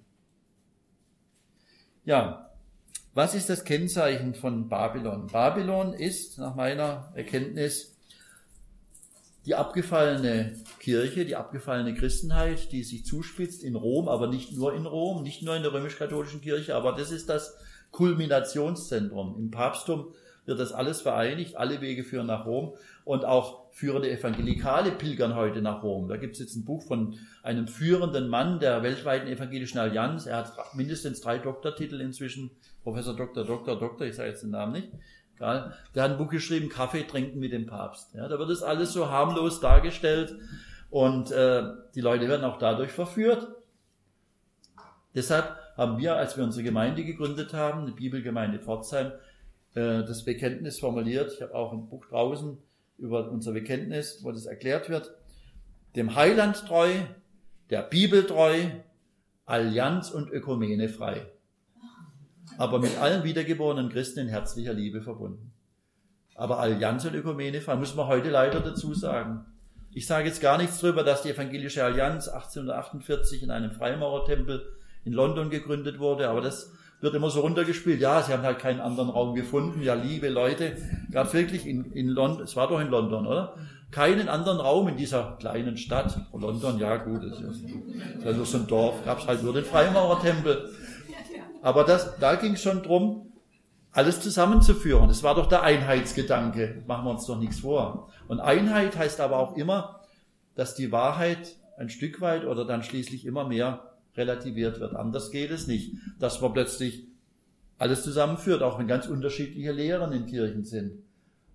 Ja, was ist das Kennzeichen von Babylon? Babylon ist nach meiner Erkenntnis die abgefallene Kirche, die abgefallene Christenheit, die sich zuspitzt in Rom, aber nicht nur in Rom, nicht nur in der römisch-katholischen Kirche, aber das ist das Kulminationszentrum. Im Papsttum wird das alles vereinigt, alle Wege führen nach Rom und auch führende Evangelikale pilgern heute nach Rom. Da gibt es jetzt ein Buch von einem führenden Mann der weltweiten evangelischen Allianz. Er hat mindestens 3 Doktortitel inzwischen, Professor Doktor, ich sage jetzt den Namen nicht. Der hat ein Buch geschrieben, Kaffee trinken mit dem Papst. Ja, da wird das alles so harmlos dargestellt und die Leute werden auch dadurch verführt. Deshalb haben wir, als wir unsere Gemeinde gegründet haben, die Bibelgemeinde Pforzheim, das Bekenntnis formuliert. Ich habe auch ein Buch draußen über unser Bekenntnis, wo das erklärt wird. Dem Heiland treu, der Bibel treu, Allianz und Ökumene frei. Aber mit allen wiedergeborenen Christen in herzlicher Liebe verbunden. Aber Allianz und Ökumene frei, muss man heute leider dazu sagen. Ich sage jetzt gar nichts darüber, dass die Evangelische Allianz 1848 in einem Freimaurertempel in London gegründet wurde, aber das wird immer so runtergespielt. Ja, sie haben halt keinen anderen Raum gefunden. Ja, liebe Leute, gab es wirklich in London, es war doch in London, oder? Keinen anderen Raum in dieser kleinen Stadt. London, ja gut, das ist ja nur so ein Dorf, gab es halt nur den Freimaurertempel. Aber da ging es schon drum, alles zusammenzuführen. Das war doch der Einheitsgedanke. Machen wir uns doch nichts vor. Und Einheit heißt aber auch immer, dass die Wahrheit ein Stück weit oder dann schließlich immer mehr relativiert wird. Anders geht es nicht, dass man plötzlich alles zusammenführt, auch wenn ganz unterschiedliche Lehren in Kirchen sind.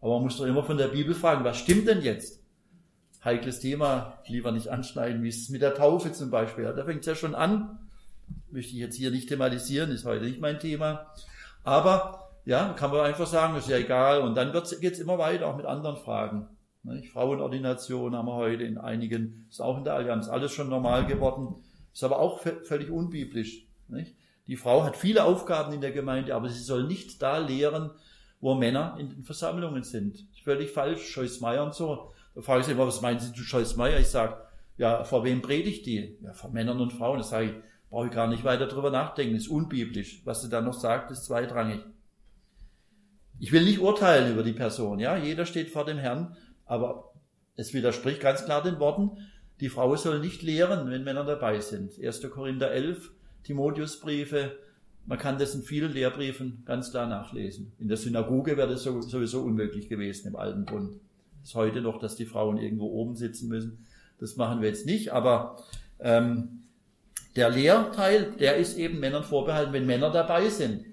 Aber man muss doch immer von der Bibel fragen, was stimmt denn jetzt? Heikles Thema, lieber nicht anschneiden, wie ist es mit der Taufe zum Beispiel? Ja, da fängt es ja schon an. Möchte ich jetzt hier nicht thematisieren, ist heute nicht mein Thema. Aber ja, kann man einfach sagen, ist ja egal. Und dann geht es immer weiter, auch mit anderen Fragen. Nicht? Frauenordination haben wir heute in einigen, ist auch in der Allianz alles schon normal geworden, ist aber auch völlig unbiblisch. Nicht? Die Frau hat viele Aufgaben in der Gemeinde, aber sie soll nicht da lehren, wo Männer in den Versammlungen sind. Das ist völlig falsch, Joyce Meyer und so. Da frage ich sie immer, was meinen Sie zu Joyce Meyer? Ich sage, ja, vor wem predigt die? Ja, vor Männern und Frauen. Das sage ich, brauche ich gar nicht weiter drüber nachdenken, das ist unbiblisch. Was sie da noch sagt, ist zweitrangig. Ich will nicht urteilen über die Person, ja, jeder steht vor dem Herrn, aber es widerspricht ganz klar den Worten, die Frau soll nicht lehren, wenn Männer dabei sind. 1. Korinther 11, Timotheusbriefe, man kann das in vielen Lehrbriefen ganz klar nachlesen. In der Synagoge wäre das sowieso unmöglich gewesen im Alten Bund. Das ist heute noch, dass die Frauen irgendwo oben sitzen müssen. Das machen wir jetzt nicht, aber der Lehrteil, der ist eben Männern vorbehalten, wenn Männer dabei sind.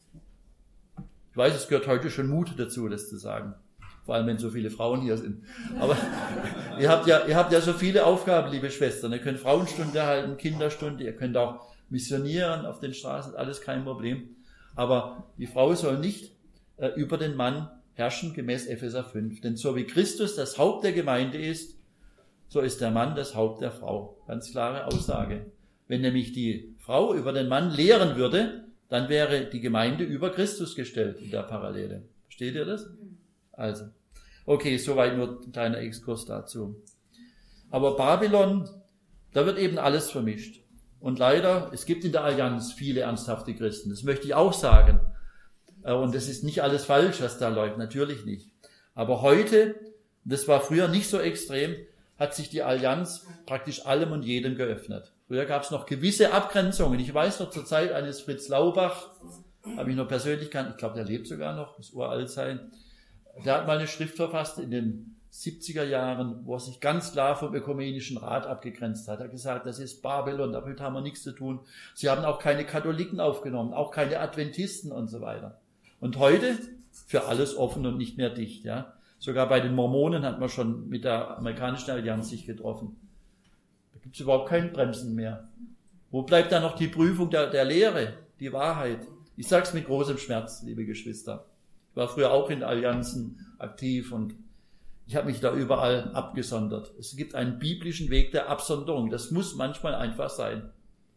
Ich weiß, es gehört heute schon Mut dazu, das zu sagen. Vor allem, wenn so viele Frauen hier sind. Aber ihr habt ja so viele Aufgaben, liebe Schwestern. Ihr könnt Frauenstunde halten, Kinderstunde, ihr könnt auch missionieren auf den Straßen, alles kein Problem. Aber die Frau soll nicht über den Mann herrschen, gemäß Epheser 5. Denn so wie Christus das Haupt der Gemeinde ist, so ist der Mann das Haupt der Frau. Ganz klare Aussage. Wenn nämlich die Frau über den Mann lehren würde, dann wäre die Gemeinde über Christus gestellt in der Parallele. Versteht ihr das? Also, okay, soweit nur ein kleiner Exkurs dazu. Aber Babylon, da wird eben alles vermischt. Und leider, es gibt in der Allianz viele ernsthafte Christen. Das möchte ich auch sagen. Und es ist nicht alles falsch, was da läuft. Natürlich nicht. Aber heute, das war früher nicht so extrem, hat sich die Allianz praktisch allem und jedem geöffnet. Früher gab es noch gewisse Abgrenzungen. Ich weiß noch zur Zeit eines Fritz Laubach, habe ich noch persönlich kannt, ich glaube, der lebt sogar noch, muss uralt sein. Der hat mal eine Schrift verfasst in den 70er Jahren, wo er sich ganz klar vom Ökumenischen Rat abgegrenzt hat. Er hat gesagt, das ist Babylon, damit haben wir nichts zu tun. Sie haben auch keine Katholiken aufgenommen, auch keine Adventisten und so weiter. Und heute für alles offen und nicht mehr dicht. Ja. Sogar bei den Mormonen hat man schon mit der amerikanischen Allianz sich getroffen. Da gibt es überhaupt kein Bremsen mehr. Wo bleibt da noch die Prüfung der Lehre, die Wahrheit? Ich sage es mit großem Schmerz, liebe Geschwister. Ich war früher auch in Allianzen aktiv und ich habe mich da überall abgesondert. Es gibt einen biblischen Weg der Absonderung. Das muss manchmal einfach sein.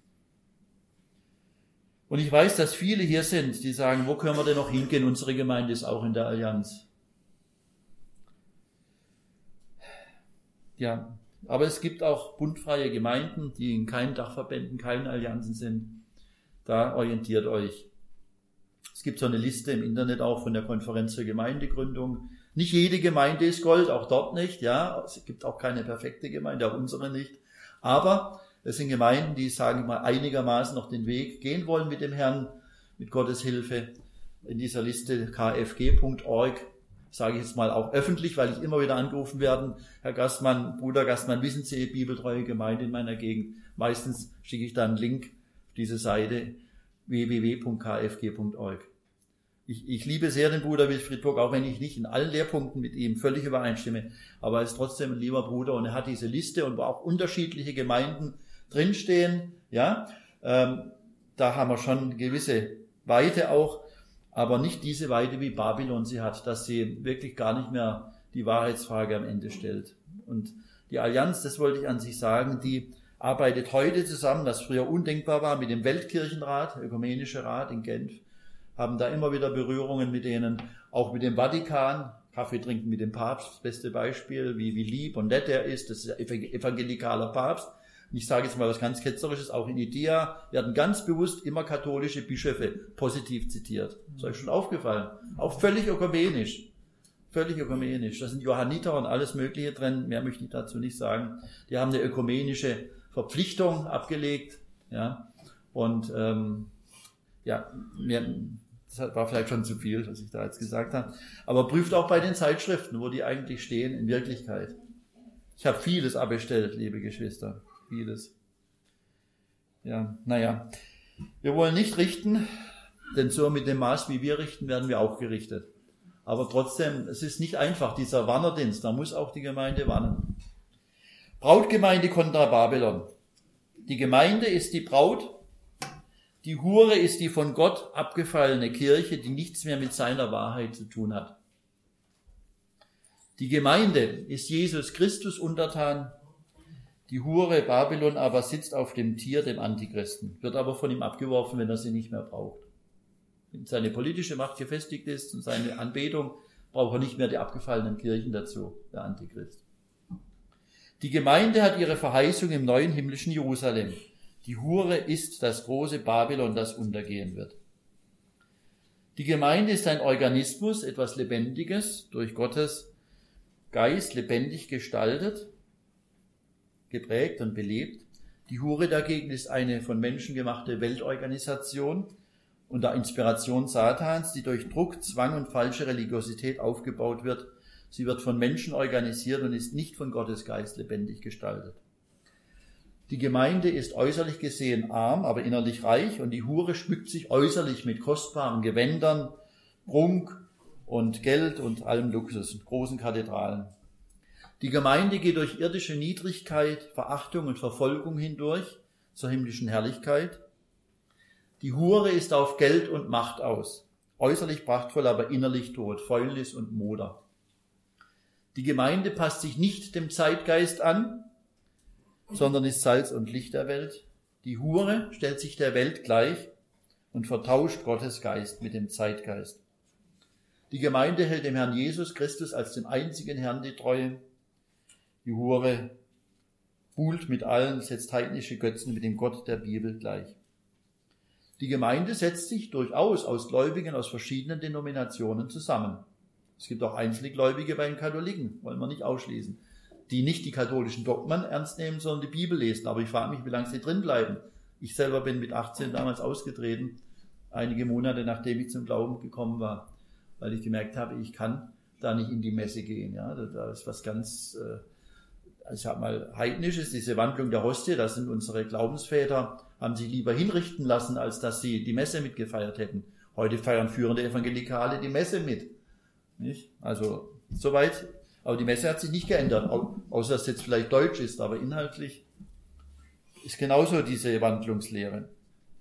Und ich weiß, dass viele hier sind, die sagen, wo können wir denn noch hingehen? Unsere Gemeinde ist auch in der Allianz. Ja, aber es gibt auch bundfreie Gemeinden, die in keinen Dachverbänden, keinen Allianzen sind. Da orientiert euch. Es gibt so eine Liste im Internet auch von der Konferenz zur Gemeindegründung. Nicht jede Gemeinde ist Gold, auch dort nicht, ja. Es gibt auch keine perfekte Gemeinde, auch unsere nicht. Aber es sind Gemeinden, die, sagen wir mal, einigermaßen noch den Weg gehen wollen mit dem Herrn, mit Gottes Hilfe. In dieser Liste kfg.org sage ich jetzt mal auch öffentlich, weil ich immer wieder angerufen werde, Herr Gastmann, Bruder Gastmann, wissen Sie, bibeltreue Gemeinde in meiner Gegend? Meistens schicke ich da einen Link auf diese Seite www.kfg.org. Ich liebe sehr den Bruder Wilfried Burg, auch wenn ich nicht in allen Lehrpunkten mit ihm völlig übereinstimme, aber er ist trotzdem ein lieber Bruder und er hat diese Liste und wo auch unterschiedliche Gemeinden drinstehen, ja, da haben wir schon eine gewisse Weite auch, aber nicht diese Weite, wie Babylon sie hat, dass sie wirklich gar nicht mehr die Wahrheitsfrage am Ende stellt. Und die Allianz, das wollte ich an sich sagen, die arbeitet heute zusammen, was früher undenkbar war, mit dem Weltkirchenrat, Ökumenischer Rat in Genf, haben da immer wieder Berührungen mit denen, auch mit dem Vatikan, Kaffee trinken mit dem Papst, das beste Beispiel, wie lieb und nett er ist, das ist ein evangelikaler Papst. Und ich sage jetzt mal was ganz Ketzerisches, auch in Idea werden ganz bewusst immer katholische Bischöfe positiv zitiert. Das ist euch schon aufgefallen. Auch völlig ökumenisch. Völlig ökumenisch. Da sind Johanniter und alles Mögliche drin, mehr möchte ich dazu nicht sagen. Die haben eine ökumenische Verpflichtung abgelegt, ja, und ja, das war vielleicht schon zu viel, was ich da jetzt gesagt habe. Aber prüft auch bei den Zeitschriften, wo die eigentlich stehen in Wirklichkeit. Ich habe vieles abbestellt, liebe Geschwister. Vieles. Ja, naja. Wir wollen nicht richten, denn so mit dem Maß, wie wir richten, werden wir auch gerichtet. Aber trotzdem, es ist nicht einfach, dieser Warnerdienst, da muss auch die Gemeinde warnen. Brautgemeinde kontra Babylon. Die Gemeinde ist die Braut, die Hure ist die von Gott abgefallene Kirche, die nichts mehr mit seiner Wahrheit zu tun hat. Die Gemeinde ist Jesus Christus untertan, die Hure Babylon aber sitzt auf dem Tier, dem Antichristen, wird aber von ihm abgeworfen, wenn er sie nicht mehr braucht. Wenn seine politische Macht gefestigt ist und seine Anbetung, braucht er nicht mehr die abgefallenen Kirchen dazu, der Antichrist. Die Gemeinde hat ihre Verheißung im neuen himmlischen Jerusalem. Die Hure ist das große Babylon, das untergehen wird. Die Gemeinde ist ein Organismus, etwas Lebendiges, durch Gottes Geist lebendig gestaltet, geprägt und belebt. Die Hure dagegen ist eine von Menschen gemachte Weltorganisation unter Inspiration Satans, die durch Druck, Zwang und falsche Religiosität aufgebaut wird. Sie wird von Menschen organisiert und ist nicht von Gottes Geist lebendig gestaltet. Die Gemeinde ist äußerlich gesehen arm, aber innerlich reich, und die Hure schmückt sich äußerlich mit kostbaren Gewändern, Prunk und Geld und allem Luxus und großen Kathedralen. Die Gemeinde geht durch irdische Niedrigkeit, Verachtung und Verfolgung hindurch zur himmlischen Herrlichkeit. Die Hure ist auf Geld und Macht aus, äußerlich prachtvoll, aber innerlich tot, Fäulnis und Moder. Die Gemeinde passt sich nicht dem Zeitgeist an, sondern ist Salz und Licht der Welt. Die Hure stellt sich der Welt gleich und vertauscht Gottes Geist mit dem Zeitgeist. Die Gemeinde hält dem Herrn Jesus Christus als dem einzigen Herrn die Treue. Die Hure buhlt mit allen, setzt heidnische Götzen mit dem Gott der Bibel gleich. Die Gemeinde setzt sich durchaus aus Gläubigen aus verschiedenen Denominationen zusammen. Es gibt auch einzelne Gläubige bei den Katholiken, wollen wir nicht ausschließen, die nicht die katholischen Dogmen ernst nehmen, sondern die Bibel lesen. Aber ich frage mich, wie lange sie drin bleiben. Ich selber bin mit 18 damals ausgetreten, einige Monate nachdem ich zum Glauben gekommen war, weil ich gemerkt habe, ich kann da nicht in die Messe gehen. Ja, da ist was ganz, ich sag mal, Heidnisches, diese Wandlung der Hostie. Da sind unsere Glaubensväter, haben sich lieber hinrichten lassen, als dass sie die Messe mitgefeiert hätten. Heute feiern führende Evangelikale die Messe mit. Nicht? Also soweit, aber die Messe hat sich nicht geändert, außer dass es jetzt vielleicht Deutsch ist, aber inhaltlich ist genauso diese Wandlungslehre.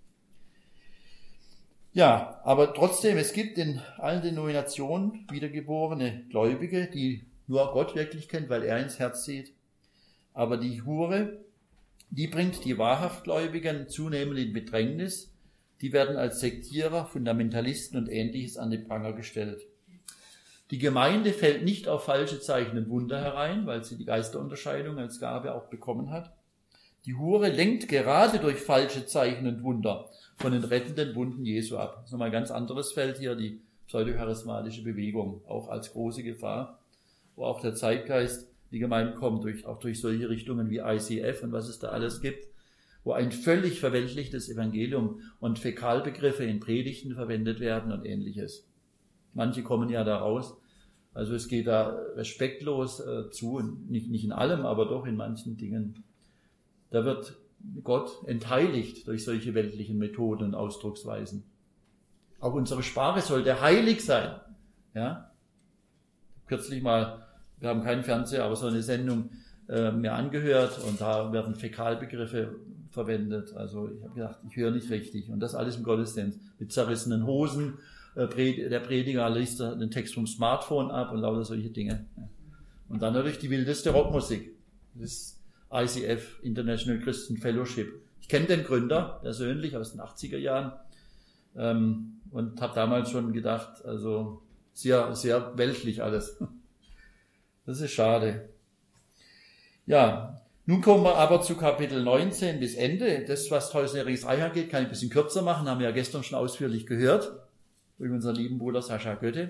Ja, aber trotzdem, es gibt in allen Denominationen wiedergeborene Gläubige, die nur Gott wirklich kennt, weil er ins Herz sieht. Aber die Hure, die bringt die wahrhaft Gläubigen zunehmend in Bedrängnis. Die werden als Sektierer, Fundamentalisten und Ähnliches an den Pranger gestellt. Die Gemeinde fällt nicht auf falsche Zeichen und Wunder herein, weil sie die Geisterunterscheidung als Gabe auch bekommen hat. Die Hure lenkt gerade durch falsche Zeichen und Wunder von den rettenden Wunden Jesu ab. Das ist nochmal ein ganz anderes Feld hier, die pseudocharismatische Bewegung, auch als große Gefahr, wo auch der Zeitgeist die Gemeinde kommt, auch durch solche Richtungen wie ICF und was es da alles gibt, wo ein völlig verweltlichtes Evangelium und Fäkalbegriffe in Predigten verwendet werden und Ähnliches. Manche kommen ja da raus. Also es geht da respektlos zu, nicht in allem, aber doch in manchen Dingen. Da wird Gott entheiligt durch solche weltlichen Methoden und Ausdrucksweisen. Auch unsere Sprache sollte heilig sein. Ja? Kürzlich mal, wir haben keinen Fernseher, aber so eine Sendung mir angehört und da werden Fäkalbegriffe verwendet. Also ich habe gedacht, ich höre nicht richtig. Und das alles im Gottesdienst mit zerrissenen Hosen. Der Prediger liest den Text vom Smartphone ab und lauter solche Dinge. Und dann natürlich die wildeste Rockmusik. Das ist ICF, International Christian Fellowship. Ich kenne den Gründer persönlich aus den 80er Jahren und habe damals schon gedacht, also sehr, sehr weltlich alles. Das ist schade. Ja, nun kommen wir aber zu Kapitel 19 bis Ende. Das, was Heuseries Eier geht, kann ich ein bisschen kürzer machen, haben wir ja gestern schon ausführlich gehört. Durch unseren lieben Bruder Sascha Götte.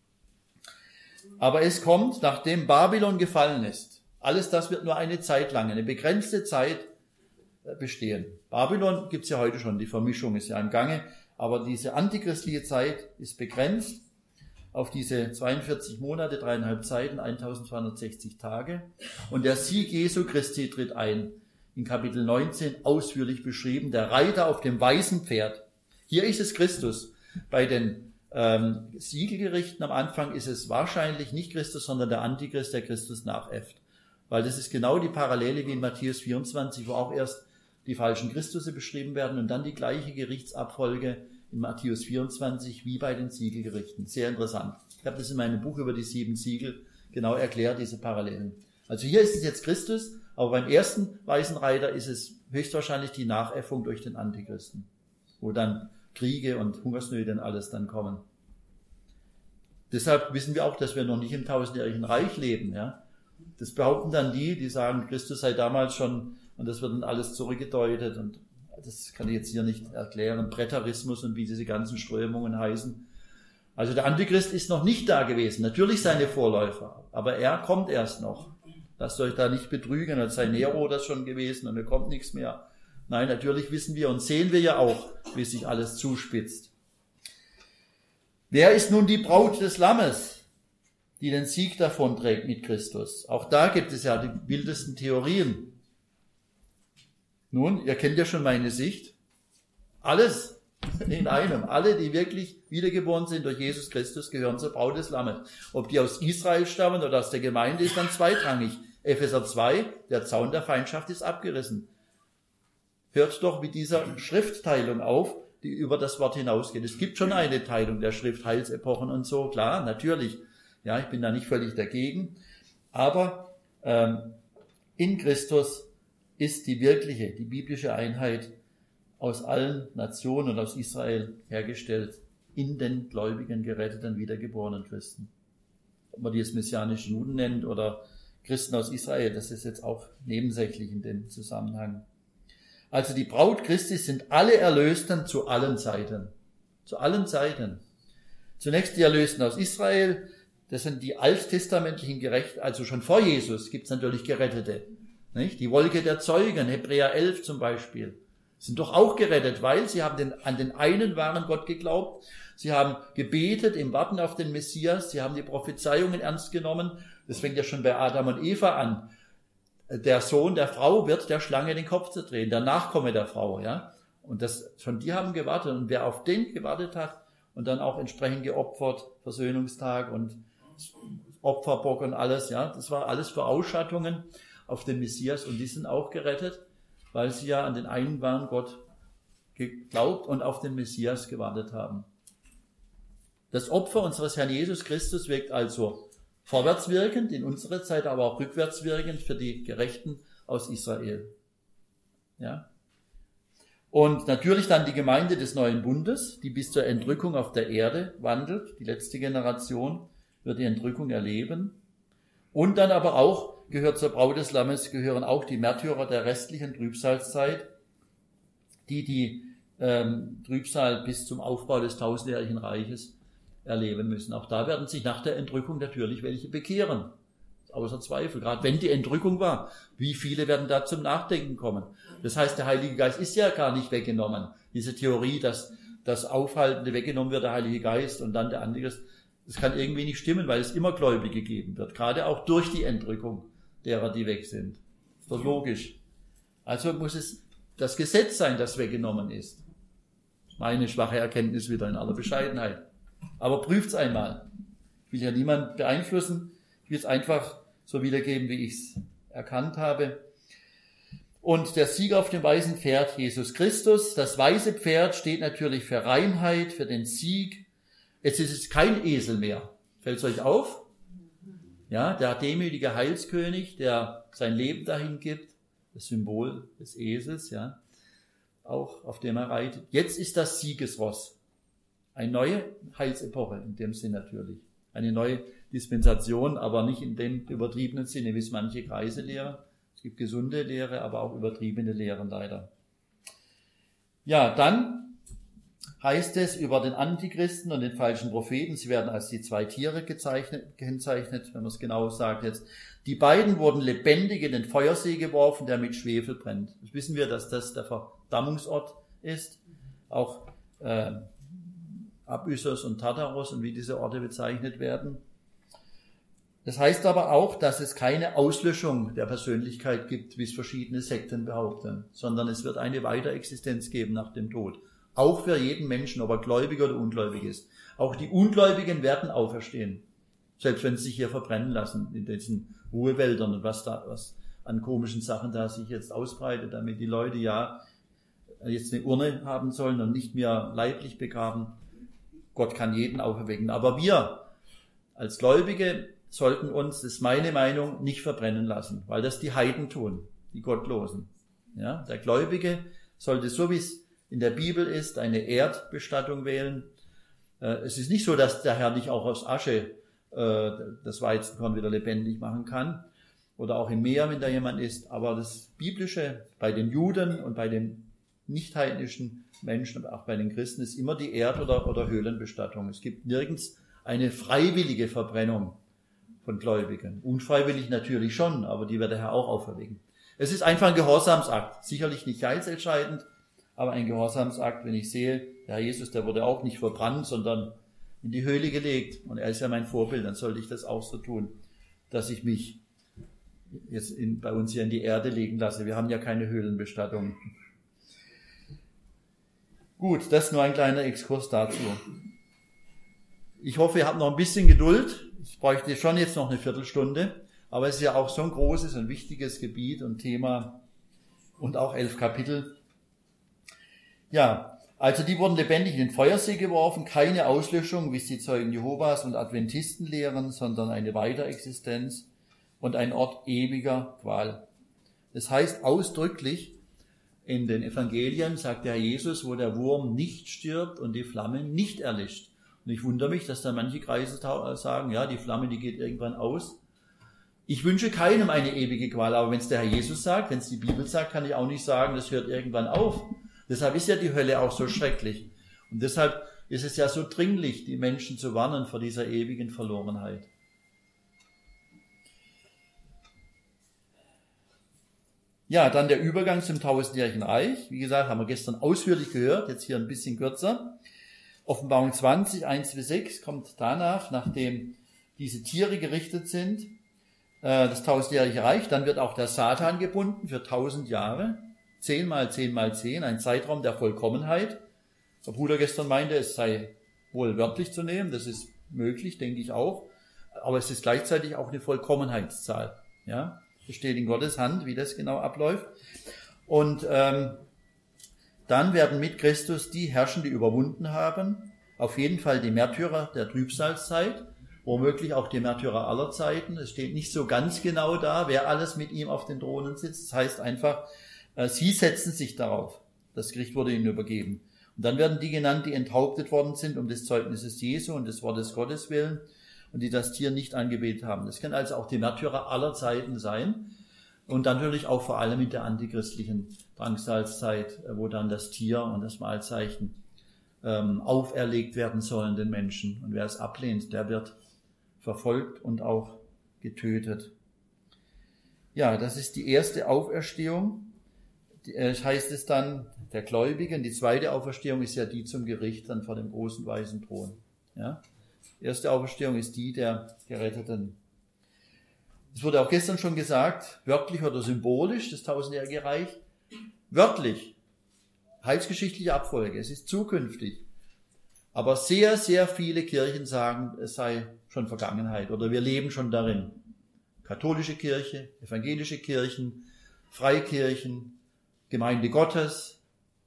Aber es kommt, nachdem Babylon gefallen ist. Alles das wird nur eine Zeit lang, eine begrenzte Zeit bestehen. Babylon gibt's ja heute schon, die Vermischung ist ja im Gange, aber diese antichristliche Zeit ist begrenzt auf diese 42 Monate, 3,5 Zeiten, 1260 Tage. Und der Sieg Jesu Christi tritt ein. In Kapitel 19 ausführlich beschrieben, der Reiter auf dem weißen Pferd. Hier ist es Christus. Bei den Siegelgerichten am Anfang ist es wahrscheinlich nicht Christus, sondern der Antichrist, der Christus nachäfft. Weil das ist genau die Parallele wie in Matthäus 24, wo auch erst die falschen Christusse beschrieben werden und dann die gleiche Gerichtsabfolge in Matthäus 24 wie bei den Siegelgerichten. Sehr interessant. Ich habe das in meinem Buch über die 7 Siegel genau erklärt, diese Parallelen. Also hier ist es jetzt Christus, aber beim ersten weißen Reiter ist es höchstwahrscheinlich die Nachäffung durch den Antichristen, wo dann Kriege und Hungersnöte und alles dann kommen. Deshalb wissen wir auch, dass wir noch nicht im 1000-jährigen Reich leben. Ja? Das behaupten dann die sagen, Christus sei damals schon, und das wird dann alles zurückgedeutet, und das kann ich jetzt hier nicht erklären, Präterismus und wie diese ganzen Strömungen heißen. Also der Antichrist ist noch nicht da gewesen, natürlich seine Vorläufer, aber er kommt erst noch. Lasst euch da nicht betrügen, als sei Nero das schon gewesen und da kommt nichts mehr. Nein, natürlich wissen wir und sehen wir ja auch, wie sich alles zuspitzt. Wer ist nun die Braut des Lammes, die den Sieg davonträgt mit Christus? Auch da gibt es ja die wildesten Theorien. Nun, ihr kennt ja schon meine Sicht. Alles in einem. Alle, die wirklich wiedergeboren sind durch Jesus Christus, gehören zur Braut des Lammes. Ob die aus Israel stammen oder aus der Gemeinde, ist dann zweitrangig. Epheser 2, der Zaun der Feindschaft ist abgerissen. Hört doch mit dieser Schriftteilung auf, die über das Wort hinausgeht. Es gibt schon eine Teilung der Schrift, Heilsepochen und so, klar, natürlich. Ja, ich bin da nicht völlig dagegen. Aber in Christus ist die wirkliche, die biblische Einheit aus allen Nationen und aus Israel hergestellt, in den gläubigen, geretteten, wiedergeborenen Christen. Ob man die jetzt messianische Juden nennt oder Christen aus Israel, das ist jetzt auch nebensächlich in dem Zusammenhang. Also die Braut Christi sind alle Erlösten zu allen Zeiten. Zu allen Zeiten. Zunächst die Erlösten aus Israel, das sind die alttestamentlichen Gerechten, also schon vor Jesus gibt es natürlich Gerettete. Nicht? Die Wolke der Zeugen, Hebräer 11 zum Beispiel, sind doch auch gerettet, weil sie haben an den einen wahren Gott geglaubt, sie haben gebetet im Warten auf den Messias, sie haben die Prophezeiungen ernst genommen. Das fängt ja schon bei Adam und Eva an. Der Sohn der Frau wird der Schlange den Kopf zerdrehen, der Nachkomme der Frau, ja. Und schon die haben gewartet. Und wer auf den gewartet hat und dann auch entsprechend geopfert, Versöhnungstag und Opferbock und alles, ja, das war alles Vorausschattungen auf den Messias. Und die sind auch gerettet, weil sie ja an den einen wahren Gott geglaubt und auf den Messias gewartet haben. Das Opfer unseres Herrn Jesus Christus wirkt also vorwärtswirkend in unsere Zeit, aber auch rückwärtswirkend für die Gerechten aus Israel. Ja. Und natürlich dann die Gemeinde des neuen Bundes, die bis zur Entrückung auf der Erde wandelt. Die letzte Generation wird die Entrückung erleben. Und dann aber auch gehört zur Braut des Lammes, gehören auch die Märtyrer der restlichen Trübsalzeit, die Trübsal bis zum Aufbau des 1000-jährigen Reiches erleben müssen. Auch da werden sich nach der Entrückung natürlich welche bekehren. Außer Zweifel. Gerade wenn die Entrückung war, wie viele werden da zum Nachdenken kommen? Das heißt, der Heilige Geist ist ja gar nicht weggenommen. Diese Theorie, dass das Aufhaltende weggenommen wird, der Heilige Geist und dann der Antichrist, das kann irgendwie nicht stimmen, weil es immer Gläubige geben wird. Gerade auch durch die Entrückung derer, die weg sind. Das ist doch logisch. Also muss es das Gesetz sein, das weggenommen ist. Meine schwache Erkenntnis wieder in aller Bescheidenheit. Aber prüft's einmal. Ich will ja niemand beeinflussen. Ich will es einfach so wiedergeben, wie ich es erkannt habe. Und der Sieger auf dem weißen Pferd, Jesus Christus. Das weiße Pferd steht natürlich für Reinheit, für den Sieg. Jetzt ist es kein Esel mehr. Fällt es euch auf? Ja, der demütige Heilskönig, der sein Leben dahin gibt. Das Symbol des Esels, ja. Auch auf dem er reitet. Jetzt ist das Siegesross. Eine neue Heilsepoche, in dem Sinn natürlich. Eine neue Dispensation, aber nicht in dem übertriebenen Sinne, wie es manche Kreise lehren. Es gibt gesunde Lehre, aber auch übertriebene Lehren leider. Ja, dann heißt es über den Antichristen und den falschen Propheten, sie werden als die 2 Tiere gekennzeichnet, wenn man es genau sagt jetzt. Die beiden wurden lebendig in den Feuersee geworfen, der mit Schwefel brennt. Das wissen wir, dass das der Verdammungsort ist. Auch Abyssos und Tartaros und wie diese Orte bezeichnet werden. Das heißt aber auch, dass es keine Auslöschung der Persönlichkeit gibt, wie es verschiedene Sekten behaupten, sondern es wird eine Weiterexistenz geben nach dem Tod. Auch für jeden Menschen, ob er gläubig oder ungläubig ist. Auch die Ungläubigen werden auferstehen. Selbst wenn sie sich hier verbrennen lassen in diesen Ruhewäldern und was an komischen Sachen da sich jetzt ausbreitet, damit die Leute ja jetzt eine Urne haben sollen und nicht mehr leiblich begraben. Gott kann jeden auferwecken. Aber wir als Gläubige sollten uns, das ist meine Meinung, nicht verbrennen lassen, weil das die Heiden tun, die Gottlosen. Ja, der Gläubige sollte, so wie es in der Bibel ist, eine Erdbestattung wählen. Es ist nicht so, dass der Herr nicht auch aus Asche das Weizenkorn wieder lebendig machen kann oder auch im Meer, wenn da jemand ist. Aber das Biblische bei den Juden und bei den nicht-heidnischen Menschen, aber auch bei den Christen, ist immer die Erd- oder Höhlenbestattung. Es gibt nirgends eine freiwillige Verbrennung von Gläubigen. Unfreiwillig natürlich schon, aber die wird der Herr auch auferwecken. Es ist einfach ein Gehorsamsakt. Sicherlich nicht heilsentscheidend, aber ein Gehorsamsakt, wenn ich sehe, der Herr Jesus, der wurde auch nicht verbrannt, sondern in die Höhle gelegt. Und er ist ja mein Vorbild, dann sollte ich das auch so tun, dass ich mich jetzt bei uns hier in die Erde legen lasse. Wir haben ja keine Höhlenbestattung. Gut, das nur ein kleiner Exkurs dazu. Ich hoffe, ihr habt noch ein bisschen Geduld. Ich bräuchte schon jetzt noch eine Viertelstunde. Aber es ist ja auch so ein großes und wichtiges Gebiet und Thema und auch 11 Kapitel. Ja, also die wurden lebendig in den Feuersee geworfen. Keine Auslöschung, wie es die Zeugen Jehovas und Adventisten lehren, sondern eine Weiterexistenz und ein Ort ewiger Qual. Das heißt ausdrücklich, in den Evangelien sagt der Herr Jesus, wo der Wurm nicht stirbt und die Flamme nicht erlischt. Und ich wundere mich, dass da manche Kreise sagen, ja, die Flamme, die geht irgendwann aus. Ich wünsche keinem eine ewige Qual, aber wenn es der Herr Jesus sagt, wenn es die Bibel sagt, kann ich auch nicht sagen, das hört irgendwann auf. Deshalb ist ja die Hölle auch so schrecklich. Und deshalb ist es ja so dringlich, die Menschen zu warnen vor dieser ewigen Verlorenheit. Ja, dann der Übergang zum tausendjährigen Reich. Wie gesagt, haben wir gestern ausführlich gehört, jetzt hier ein bisschen kürzer. Offenbarung 20, 1-6 kommt danach, nachdem diese Tiere gerichtet sind, das tausendjährige Reich. Dann wird auch der Satan gebunden für 1000 Jahre. 10 mal 10 mal 10, ein Zeitraum der Vollkommenheit. Der Bruder gestern meinte, es sei wohl wörtlich zu nehmen. Das ist möglich, denke ich auch. Aber es ist gleichzeitig auch eine Vollkommenheitszahl. Ja, das steht in Gottes Hand, wie das genau abläuft. Und dann werden mit Christus die herrschen, die überwunden haben. Auf jeden Fall die Märtyrer der Trübsalzeit, womöglich auch die Märtyrer aller Zeiten. Es steht nicht so ganz genau da, wer alles mit ihm auf den Thronen sitzt. Das heißt einfach, sie setzen sich darauf. Das Gericht wurde ihnen übergeben. Und dann werden die genannt, die enthauptet worden sind um des Zeugnisses Jesu und des Wortes Gottes willen und die das Tier nicht angebetet haben. Das können also auch die Märtyrer aller Zeiten sein und dann natürlich auch vor allem in der antichristlichen Drangsalzzeit, wo dann das Tier und das Mahlzeichen auferlegt werden sollen den Menschen. Und wer es ablehnt, der wird verfolgt und auch getötet. Ja, das ist die erste Auferstehung. Heißt es dann der Gläubigen. Die zweite Auferstehung ist ja die zum Gericht dann vor dem großen weißen Thron. Ja? Die erste Auferstehung ist die der Geretteten. Es wurde auch gestern schon gesagt, wörtlich oder symbolisch, das tausendjährige Reich. Wörtlich, heilsgeschichtliche Abfolge, es ist zukünftig. Aber sehr, sehr viele Kirchen sagen, es sei schon Vergangenheit oder wir leben schon darin. Katholische Kirche, evangelische Kirchen, Freikirchen, Gemeinde Gottes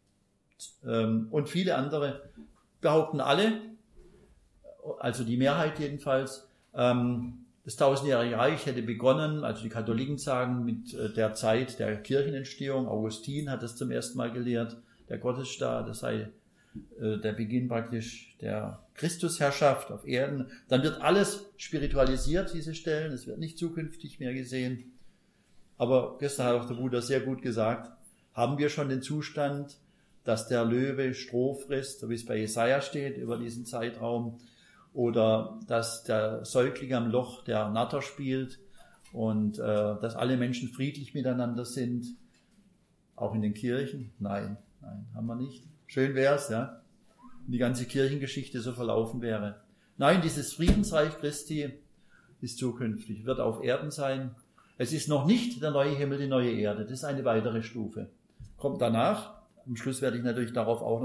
und viele andere behaupten alle, also die Mehrheit jedenfalls, das tausendjährige Reich hätte begonnen, also die Katholiken sagen, mit der Zeit der Kirchenentstehung. Augustin hat das zum ersten Mal gelehrt, der Gottesstaat, das sei der Beginn praktisch der Christusherrschaft auf Erden. Dann wird alles spiritualisiert, diese Stellen, es wird nicht zukünftig mehr gesehen. Aber gestern hat auch der Bruder sehr gut gesagt, haben wir schon den Zustand, dass der Löwe Stroh frisst, so wie es bei Jesaja steht, über diesen Zeitraum, oder dass der Säugling am Loch der Natter spielt und dass alle Menschen friedlich miteinander sind, auch in den Kirchen? Nein, haben wir nicht. Schön wär's, ja, wenn die ganze Kirchengeschichte so verlaufen wäre. Nein, dieses Friedensreich Christi ist zukünftig, wird auf Erden sein. Es ist noch nicht der neue Himmel, die neue Erde. Das ist eine weitere Stufe. Kommt danach. Am Schluss werde ich natürlich darauf auch noch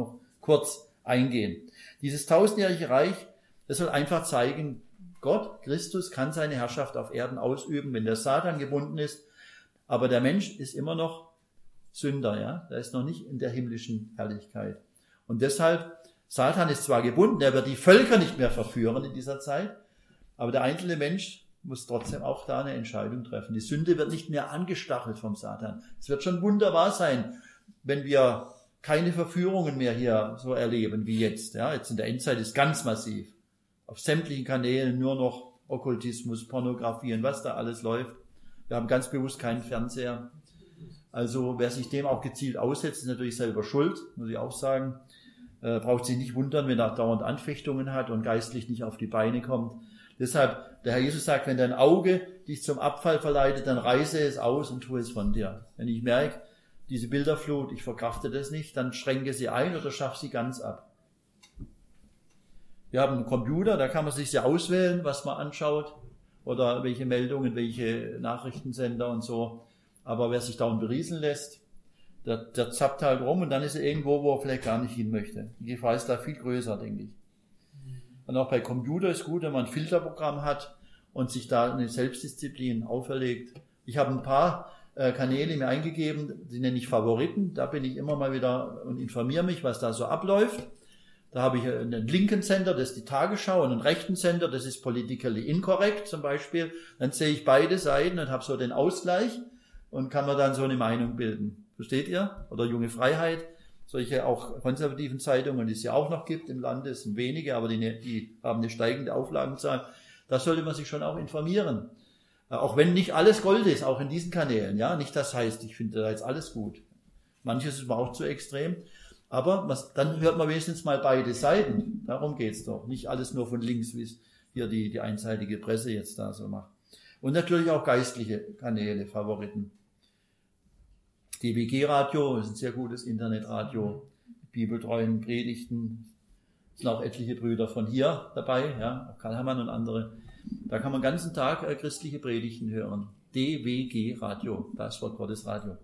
kurz eingehen. Dieses 1000-jährige Reich, das soll einfach zeigen, Gott, Christus, kann seine Herrschaft auf Erden ausüben, wenn der Satan gebunden ist. Aber der Mensch ist immer noch Sünder, ja. Der ist noch nicht in der himmlischen Herrlichkeit. Und deshalb, Satan ist zwar gebunden, er wird die Völker nicht mehr verführen in dieser Zeit, aber der einzelne Mensch muss trotzdem auch da eine Entscheidung treffen. Die Sünde wird nicht mehr angestachelt vom Satan. Es wird schon wunderbar sein, wenn wir keine Verführungen mehr hier so erleben wie jetzt. Ja, jetzt in der Endzeit ist ganz massiv. Auf sämtlichen Kanälen nur noch Okkultismus, Pornografie und was da alles läuft. Wir haben ganz bewusst keinen Fernseher. Also wer sich dem auch gezielt aussetzt, ist natürlich selber schuld, muss ich auch sagen. Braucht sich nicht wundern, wenn er dauernd Anfechtungen hat und geistlich nicht auf die Beine kommt. Deshalb, der Herr Jesus sagt, wenn dein Auge dich zum Abfall verleitet, dann reiße es aus und tue es von dir. Wenn ich merke, diese Bilderflut, ich verkrafte das nicht, dann schränke sie ein oder schaffe sie ganz ab. Wir haben einen Computer, da kann man sich ja auswählen, was man anschaut oder welche Meldungen, welche Nachrichtensender und so. Aber wer sich dauernd berieseln lässt, der zappt halt rum und dann ist er irgendwo, wo er vielleicht gar nicht hin möchte. Die Gefahr ist da viel größer, denke ich. Und auch bei Computer ist gut, wenn man ein Filterprogramm hat und sich da eine Selbstdisziplin auferlegt. Ich habe ein paar Kanäle mir eingegeben, die nenne ich Favoriten. Da bin ich immer mal wieder und informiere mich, was da so abläuft. Da habe ich einen linken Sender, das ist die Tagesschau, und einen rechten Sender, das ist Politically Incorrect zum Beispiel. Dann sehe ich beide Seiten und habe so den Ausgleich und kann mir dann so eine Meinung bilden. Versteht ihr? Oder Junge Freiheit. Solche auch konservativen Zeitungen, die es ja auch noch gibt im Lande, es sind wenige, aber die haben eine steigende Auflagenzahl. Da sollte man sich schon auch informieren. Auch wenn nicht alles Gold ist, auch in diesen Kanälen, ja. Nicht das heißt, ich finde da jetzt alles gut. Manches ist mir auch zu extrem. Aber dann hört man wenigstens mal beide Seiten. Darum geht's doch. Nicht alles nur von links, wie es hier die einseitige Presse jetzt da so macht. Und natürlich auch geistliche Kanäle, Favoriten. DBG-Radio ist ein sehr gutes Internetradio, bibeltreuen Predigten, sind auch etliche Brüder von hier dabei, ja, auch Karl Hermann und andere. Da kann man den ganzen Tag christliche Predigten hören. DWG-Radio, das Wort Gottes Radio.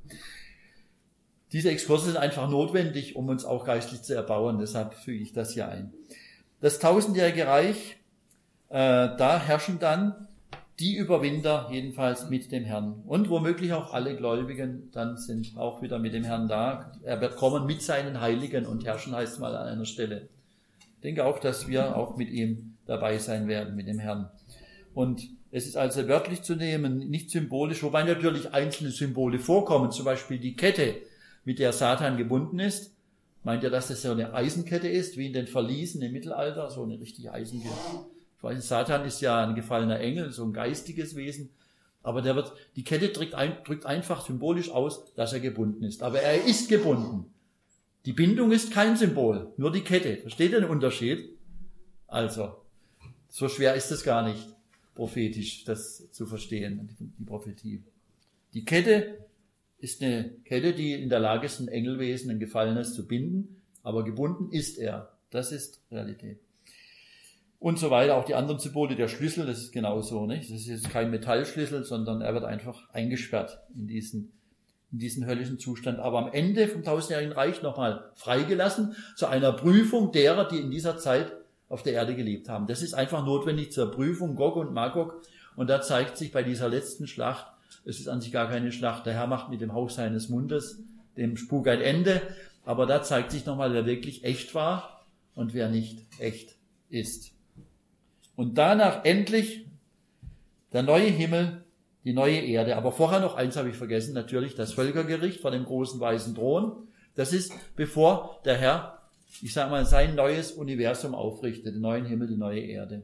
Diese Exkurse sind einfach notwendig, um uns auch geistlich zu erbauen, deshalb füge ich das hier ein. Das 1000-jährige Reich, da herrschen dann die Überwinder jedenfalls mit dem Herrn. Und womöglich auch alle Gläubigen dann sind auch wieder mit dem Herrn da. Er wird kommen mit seinen Heiligen und herrschen, heißt mal an einer Stelle. Ich denke auch, dass wir auch mit ihm dabei sein werden, mit dem Herrn. Und es ist also wörtlich zu nehmen, nicht symbolisch, wobei natürlich einzelne Symbole vorkommen, zum Beispiel die Kette, mit der Satan gebunden ist. Meint ihr, dass das so eine Eisenkette ist, wie in den Verliesen im Mittelalter, so eine richtige Eisenkette? Ich weiß nicht, Satan ist ja ein gefallener Engel, so ein geistiges Wesen, aber die Kette drückt einfach symbolisch aus, dass er gebunden ist. Aber er ist gebunden. Die Bindung ist kein Symbol, nur die Kette. Versteht ihr den Unterschied? Also, so schwer ist es gar nicht, prophetisch das zu verstehen, die Prophetie. Die Kette ist eine Kette, die in der Lage ist, ein Engelwesen, ein Gefallenes zu binden, aber gebunden ist er. Das ist Realität. Und so weiter, auch die anderen Symbole, der Schlüssel, das ist genauso, nicht? Das ist jetzt kein Metallschlüssel, sondern er wird einfach eingesperrt in diesen höllischen Zustand. Aber am Ende vom 1000-jährigen Reich nochmal freigelassen zu einer Prüfung derer, die in dieser Zeit auf der Erde gelebt haben. Das ist einfach notwendig zur Prüfung, Gog und Magog. Und da zeigt sich bei dieser letzten Schlacht, es ist an sich gar keine Schlacht, der Herr macht mit dem Hauch seines Mundes dem Spuk ein Ende. Aber da zeigt sich nochmal, wer wirklich echt war und wer nicht echt ist. Und danach endlich der neue Himmel, die neue Erde. Aber vorher noch eins habe ich vergessen, natürlich das Völkergericht vor dem großen weißen Thron. Das ist, bevor der Herr, ich sage mal, sein neues Universum aufrichtet, den neuen Himmel, die neue Erde.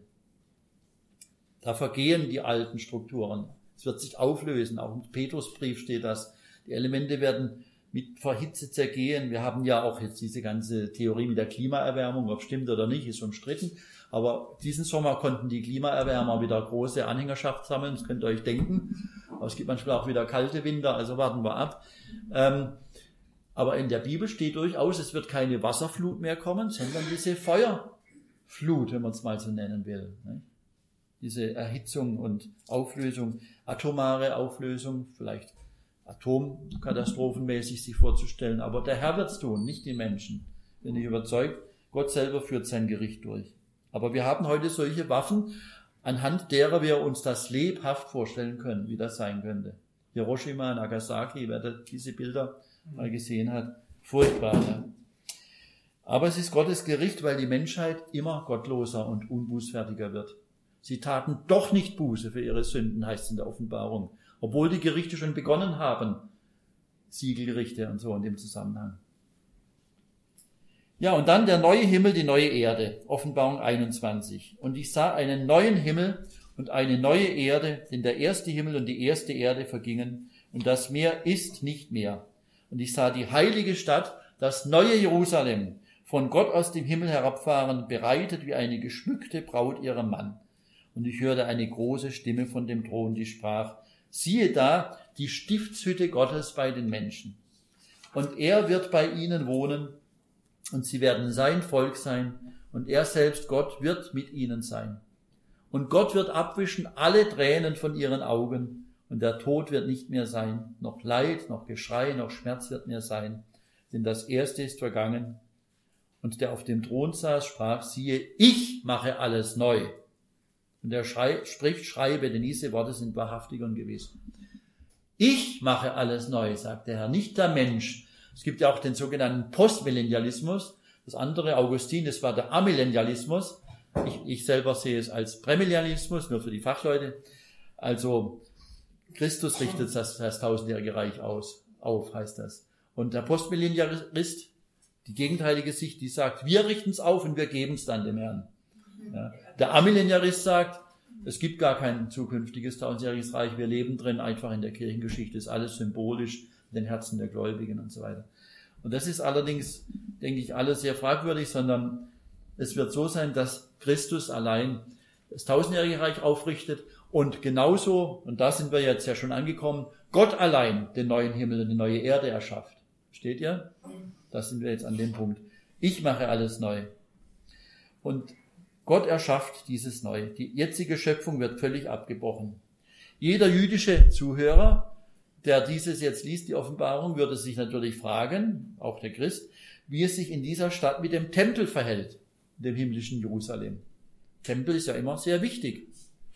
Da vergehen die alten Strukturen. Es wird sich auflösen. Auch im Petrusbrief steht das. Die Elemente werden mit Hitze zergehen. Wir haben ja auch jetzt diese ganze Theorie mit der Klimaerwärmung, ob stimmt oder nicht, ist umstritten. Aber diesen Sommer konnten die Klimaerwärmer wieder große Anhängerschaft sammeln, das könnt ihr euch denken. Aber es gibt manchmal auch wieder kalte Winter, also warten wir ab. Aber in der Bibel steht durchaus, es wird keine Wasserflut mehr kommen, sondern diese Feuerflut, wenn man es mal so nennen will. Diese Erhitzung und Auflösung, atomare Auflösung, vielleicht atomkatastrophenmäßig sich vorzustellen. Aber der Herr wird es tun, nicht die Menschen. bin ich überzeugt, Gott selber führt sein Gericht durch. Aber wir haben heute solche Waffen, anhand derer wir uns das lebhaft vorstellen können, wie das sein könnte. Hiroshima, Nagasaki, wer diese Bilder mal gesehen hat, furchtbar. Ja. Aber es ist Gottes Gericht, weil die Menschheit immer gottloser und unbußfertiger wird. Sie taten doch nicht Buße für ihre Sünden, heißt es in der Offenbarung, obwohl die Gerichte schon begonnen haben. Siegelgerichte und so in dem Zusammenhang. Ja, und dann der neue Himmel, die neue Erde, Offenbarung 21. Und ich sah einen neuen Himmel und eine neue Erde, denn der erste Himmel und die erste Erde vergingen und das Meer ist nicht mehr. Und ich sah die heilige Stadt, das neue Jerusalem, von Gott aus dem Himmel herabfahren, bereitet wie eine geschmückte Braut ihrem Mann. Und ich hörte eine große Stimme von dem Thron, die sprach, siehe da, die Stiftshütte Gottes bei den Menschen. Und er wird bei ihnen wohnen, und sie werden sein Volk sein, und er selbst, Gott, wird mit ihnen sein. Und Gott wird abwischen alle Tränen von ihren Augen, und der Tod wird nicht mehr sein, noch Leid, noch Geschrei, noch Schmerz wird mehr sein, denn das Erste ist vergangen. Und der auf dem Thron saß, sprach, siehe, ich mache alles neu. Und er spricht, schreibe, denn diese Worte sind wahrhaftig und gewiss. Ich mache alles neu, sagt der Herr, nicht der Mensch. Es gibt ja auch den sogenannten Postmillennialismus. Das andere, Augustin, das war der Amillennialismus. Ich selber sehe es als Prämillennialismus, nur für die Fachleute. Also Christus richtet das tausendjährige Reich auf, heißt das. Und der Postmillennialist, die gegenteilige Sicht, die sagt, wir richten es auf und wir geben es dann dem Herrn. Ja. Der Amillennialist sagt, es gibt gar kein zukünftiges tausendjähriges Reich, wir leben drin, einfach in der Kirchengeschichte, ist alles symbolisch, in den Herzen der Gläubigen und so weiter. Und das ist allerdings, denke ich, alles sehr fragwürdig, sondern es wird so sein, dass Christus allein das tausendjährige Reich aufrichtet und genauso, und da sind wir jetzt ja schon angekommen, Gott allein den neuen Himmel und die neue Erde erschafft. Versteht ihr? Da sind wir jetzt an dem Punkt. Ich mache alles neu. Und Gott erschafft dieses Neue. Die jetzige Schöpfung wird völlig abgebrochen. Jeder jüdische Zuhörer, der dieses jetzt liest, die Offenbarung, würde sich natürlich fragen, auch der Christ, wie es sich in dieser Stadt mit dem Tempel verhält, dem himmlischen Jerusalem. Tempel ist ja immer sehr wichtig.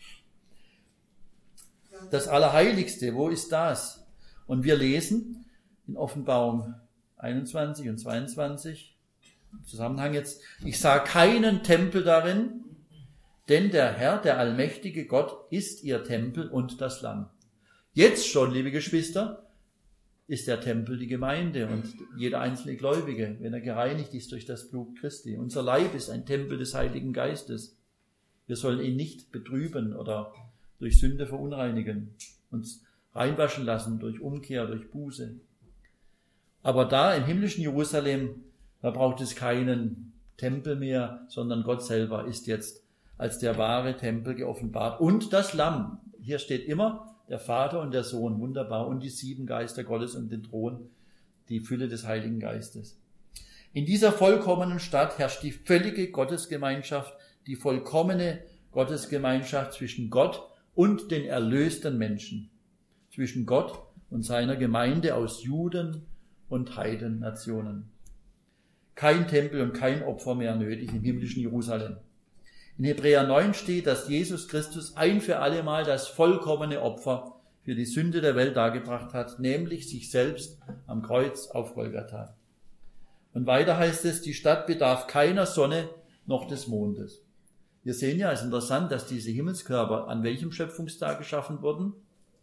Das Allerheiligste, wo ist das? Und wir lesen in Offenbarung 21 und 22, im Zusammenhang jetzt, ich sah keinen Tempel darin, denn der Herr, der allmächtige Gott, ist ihr Tempel und das Lamm. Jetzt schon, liebe Geschwister, ist der Tempel die Gemeinde und jeder einzelne Gläubige, wenn er gereinigt ist durch das Blut Christi. Unser Leib ist ein Tempel des Heiligen Geistes. Wir sollen ihn nicht betrüben oder durch Sünde verunreinigen, uns reinwaschen lassen durch Umkehr, durch Buße. Aber da im himmlischen Jerusalem, da braucht es keinen Tempel mehr, sondern Gott selber ist jetzt als der wahre Tempel geoffenbart. Und das Lamm, hier steht immer der Vater und der Sohn, wunderbar, und die 7 Geister Gottes um den Thron, die Fülle des Heiligen Geistes. In dieser vollkommenen Stadt herrscht die völlige Gottesgemeinschaft, die vollkommene Gottesgemeinschaft zwischen Gott und den erlösten Menschen, zwischen Gott und seiner Gemeinde aus Juden und Heidennationen. Kein Tempel und kein Opfer mehr nötig im himmlischen Jerusalem. In Hebräer 9 steht, dass Jesus Christus ein für alle Mal das vollkommene Opfer für die Sünde der Welt dargebracht hat, nämlich sich selbst am Kreuz auf Golgatha. Und weiter heißt es, die Stadt bedarf keiner Sonne noch des Mondes. Wir sehen ja, es ist interessant, dass diese Himmelskörper an welchem Schöpfungstag geschaffen wurden?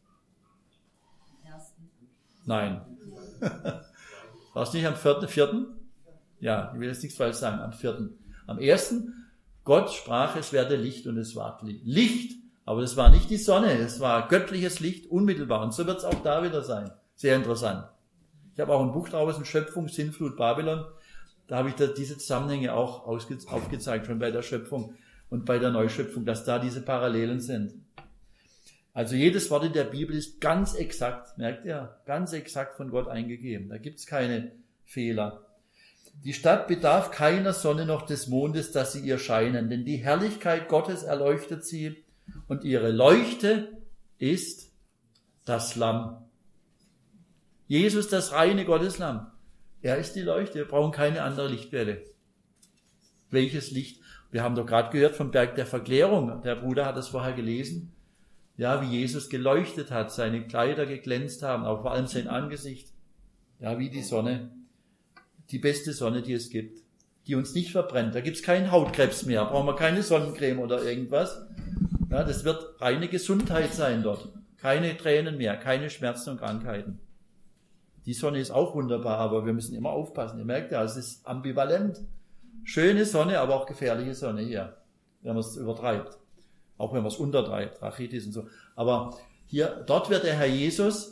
Nein. War es nicht am 4.? Ja, ich will jetzt nichts falsch sagen, am 4. Am 1. Gott sprach, es werde Licht und es ward Licht. Aber das war nicht die Sonne, es war göttliches Licht unmittelbar. Und so wird es auch da wieder sein. Sehr interessant. Ich habe auch ein Buch draußen, Schöpfung, Sintflut, Babylon. Da habe ich diese Zusammenhänge auch aufgezeigt, schon bei der Schöpfung und bei der Neuschöpfung, dass da diese Parallelen sind. Also jedes Wort in der Bibel ist ganz exakt, merkt ihr, ganz exakt von Gott eingegeben. Da gibt es keine Fehler. Die Stadt bedarf keiner Sonne noch des Mondes, dass sie ihr scheinen, denn die Herrlichkeit Gottes erleuchtet sie und ihre Leuchte ist das Lamm. Jesus, das reine Gotteslamm. Er ist die Leuchte, wir brauchen keine andere Lichtquelle. Welches Licht? Wir haben doch gerade gehört vom Berg der Verklärung. Der Bruder hat das vorher gelesen. Ja, wie Jesus geleuchtet hat, seine Kleider geglänzt haben, auch vor allem sein Angesicht. Ja, wie die Sonne. Die beste Sonne, die es gibt. Die uns nicht verbrennt. Da gibt's keinen Hautkrebs mehr. Brauchen wir keine Sonnencreme oder irgendwas. Ja, das wird reine Gesundheit sein dort. Keine Tränen mehr, keine Schmerzen und Krankheiten. Die Sonne ist auch wunderbar, aber wir müssen immer aufpassen. Ihr merkt ja, es ist ambivalent. Schöne Sonne, aber auch gefährliche Sonne hier, wenn man es übertreibt. Auch wenn man es untertreibt, Rachitis und so. Aber hier, dort wird der Herr Jesus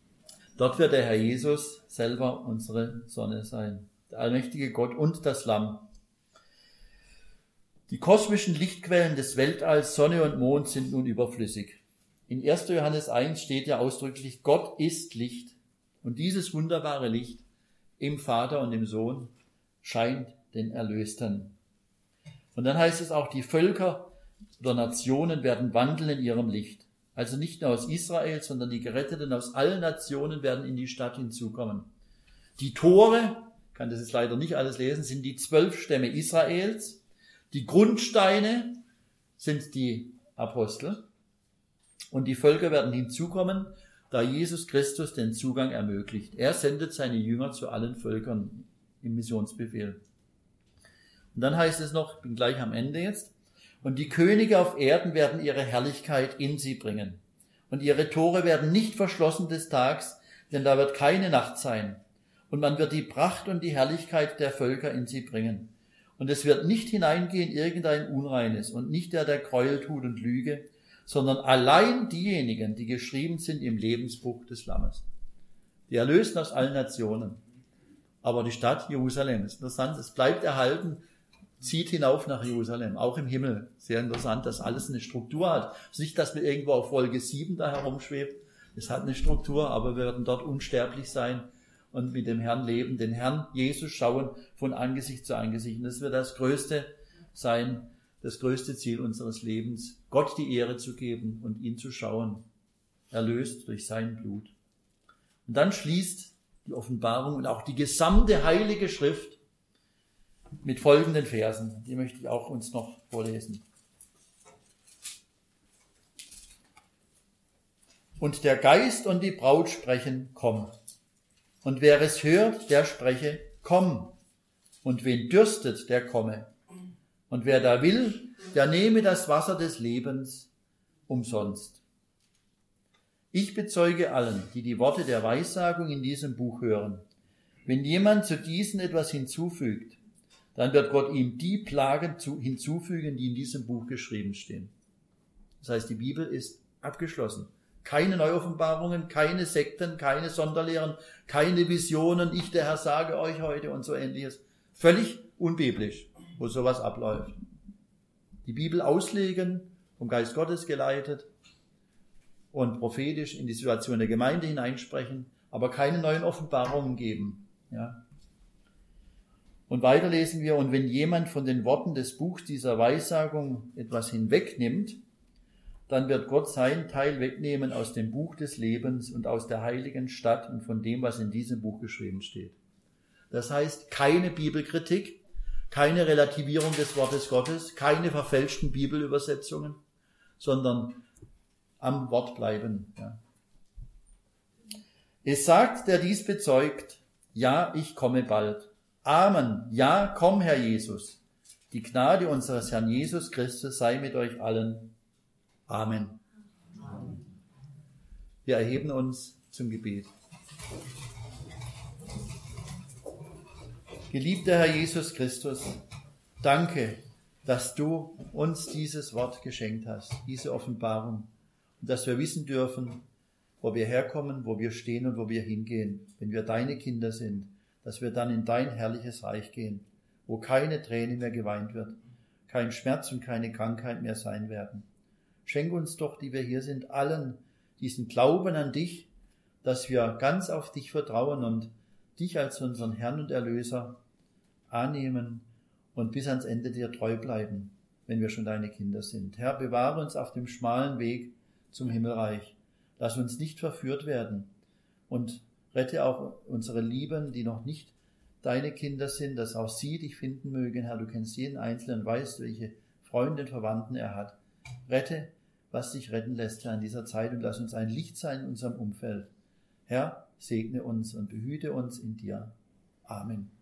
selber unsere Sonne sein. Der allmächtige Gott und das Lamm. Die kosmischen Lichtquellen des Weltalls, Sonne und Mond, sind nun überflüssig. In 1. Johannes 1 steht ja ausdrücklich, Gott ist Licht. Und dieses wunderbare Licht im Vater und im Sohn scheint den Erlösten. Und dann heißt es auch, die Völker oder Nationen werden wandeln in ihrem Licht. Also nicht nur aus Israel, sondern die Geretteten aus allen Nationen werden in die Stadt hinzukommen. Die Tore, ich kann das jetzt leider nicht alles lesen, sind die 12 Stämme Israels. Die Grundsteine sind die Apostel. Und die Völker werden hinzukommen, da Jesus Christus den Zugang ermöglicht. Er sendet seine Jünger zu allen Völkern im Missionsbefehl. Und dann heißt es noch, ich bin gleich am Ende jetzt, und die Könige auf Erden werden ihre Herrlichkeit in sie bringen. Und ihre Tore werden nicht verschlossen des Tags, denn da wird keine Nacht sein. Und man wird die Pracht und die Herrlichkeit der Völker in sie bringen. Und es wird nicht hineingehen irgendein Unreines und nicht der Gräuel tut und Lüge, sondern allein diejenigen, die geschrieben sind im Lebensbuch des Lammes. Die Erlösten aus allen Nationen. Aber die Stadt Jerusalem ist interessant, es bleibt erhalten, zieht hinauf nach Jerusalem, auch im Himmel. Sehr interessant, dass alles eine Struktur hat. Es ist nicht, dass wir irgendwo auf Wolke 7 da herumschwebt. Es hat eine Struktur, aber wir werden dort unsterblich sein und mit dem Herrn leben, den Herrn Jesus schauen von Angesicht zu Angesicht. Und das wird das Größte sein, das größte Ziel unseres Lebens, Gott die Ehre zu geben und ihn zu schauen, erlöst durch sein Blut. Und dann schließt die Offenbarung und auch die gesamte Heilige Schrift mit folgenden Versen. Die möchte ich auch uns noch vorlesen. Und der Geist und die Braut sprechen, komm. Und wer es hört, der spreche, komm. Und wen dürstet, der komme. Und wer da will, der nehme das Wasser des Lebens umsonst. Ich bezeuge allen, die die Worte der Weissagung in diesem Buch hören. Wenn jemand zu diesen etwas hinzufügt, dann wird Gott ihm die Plagen hinzufügen, die in diesem Buch geschrieben stehen. Das heißt, die Bibel ist abgeschlossen. Keine Neuoffenbarungen, keine Sekten, keine Sonderlehren, keine Visionen, ich der Herr sage euch heute und so Ähnliches. Völlig unbiblisch, wo sowas abläuft. Die Bibel auslegen, vom Geist Gottes geleitet und prophetisch in die Situation der Gemeinde hineinsprechen, aber keine neuen Offenbarungen geben. Ja. Und weiter lesen wir, und wenn jemand von den Worten des Buchs dieser Weissagung etwas hinwegnimmt, dann wird Gott seinen Teil wegnehmen aus dem Buch des Lebens und aus der heiligen Stadt und von dem, was in diesem Buch geschrieben steht. Das heißt, keine Bibelkritik, keine Relativierung des Wortes Gottes, keine verfälschten Bibelübersetzungen, sondern am Wort bleiben. Ja. Es sagt, der dies bezeugt, ja, ich komme bald. Amen. Ja, komm, Herr Jesus. Die Gnade unseres Herrn Jesus Christus sei mit euch allen. Amen. Wir erheben uns zum Gebet. Geliebter Herr Jesus Christus, danke, dass du uns dieses Wort geschenkt hast, diese Offenbarung, und dass wir wissen dürfen, wo wir herkommen, wo wir stehen und wo wir hingehen, wenn wir deine Kinder sind, dass wir dann in dein herrliches Reich gehen, wo keine Träne mehr geweint wird, kein Schmerz und keine Krankheit mehr sein werden. Schenk uns doch, die wir hier sind, allen diesen Glauben an dich, dass wir ganz auf dich vertrauen und dich als unseren Herrn und Erlöser annehmen und bis ans Ende dir treu bleiben, wenn wir schon deine Kinder sind. Herr, bewahre uns auf dem schmalen Weg zum Himmelreich. Lass uns nicht verführt werden und rette auch unsere Lieben, die noch nicht deine Kinder sind, dass auch sie dich finden mögen, Herr. Du kennst jeden Einzelnen, weißt, welche Freunde und Verwandten er hat. Rette, was dich retten lässt, Herr, in dieser Zeit und lass uns ein Licht sein in unserem Umfeld. Herr, segne uns und behüte uns in dir. Amen.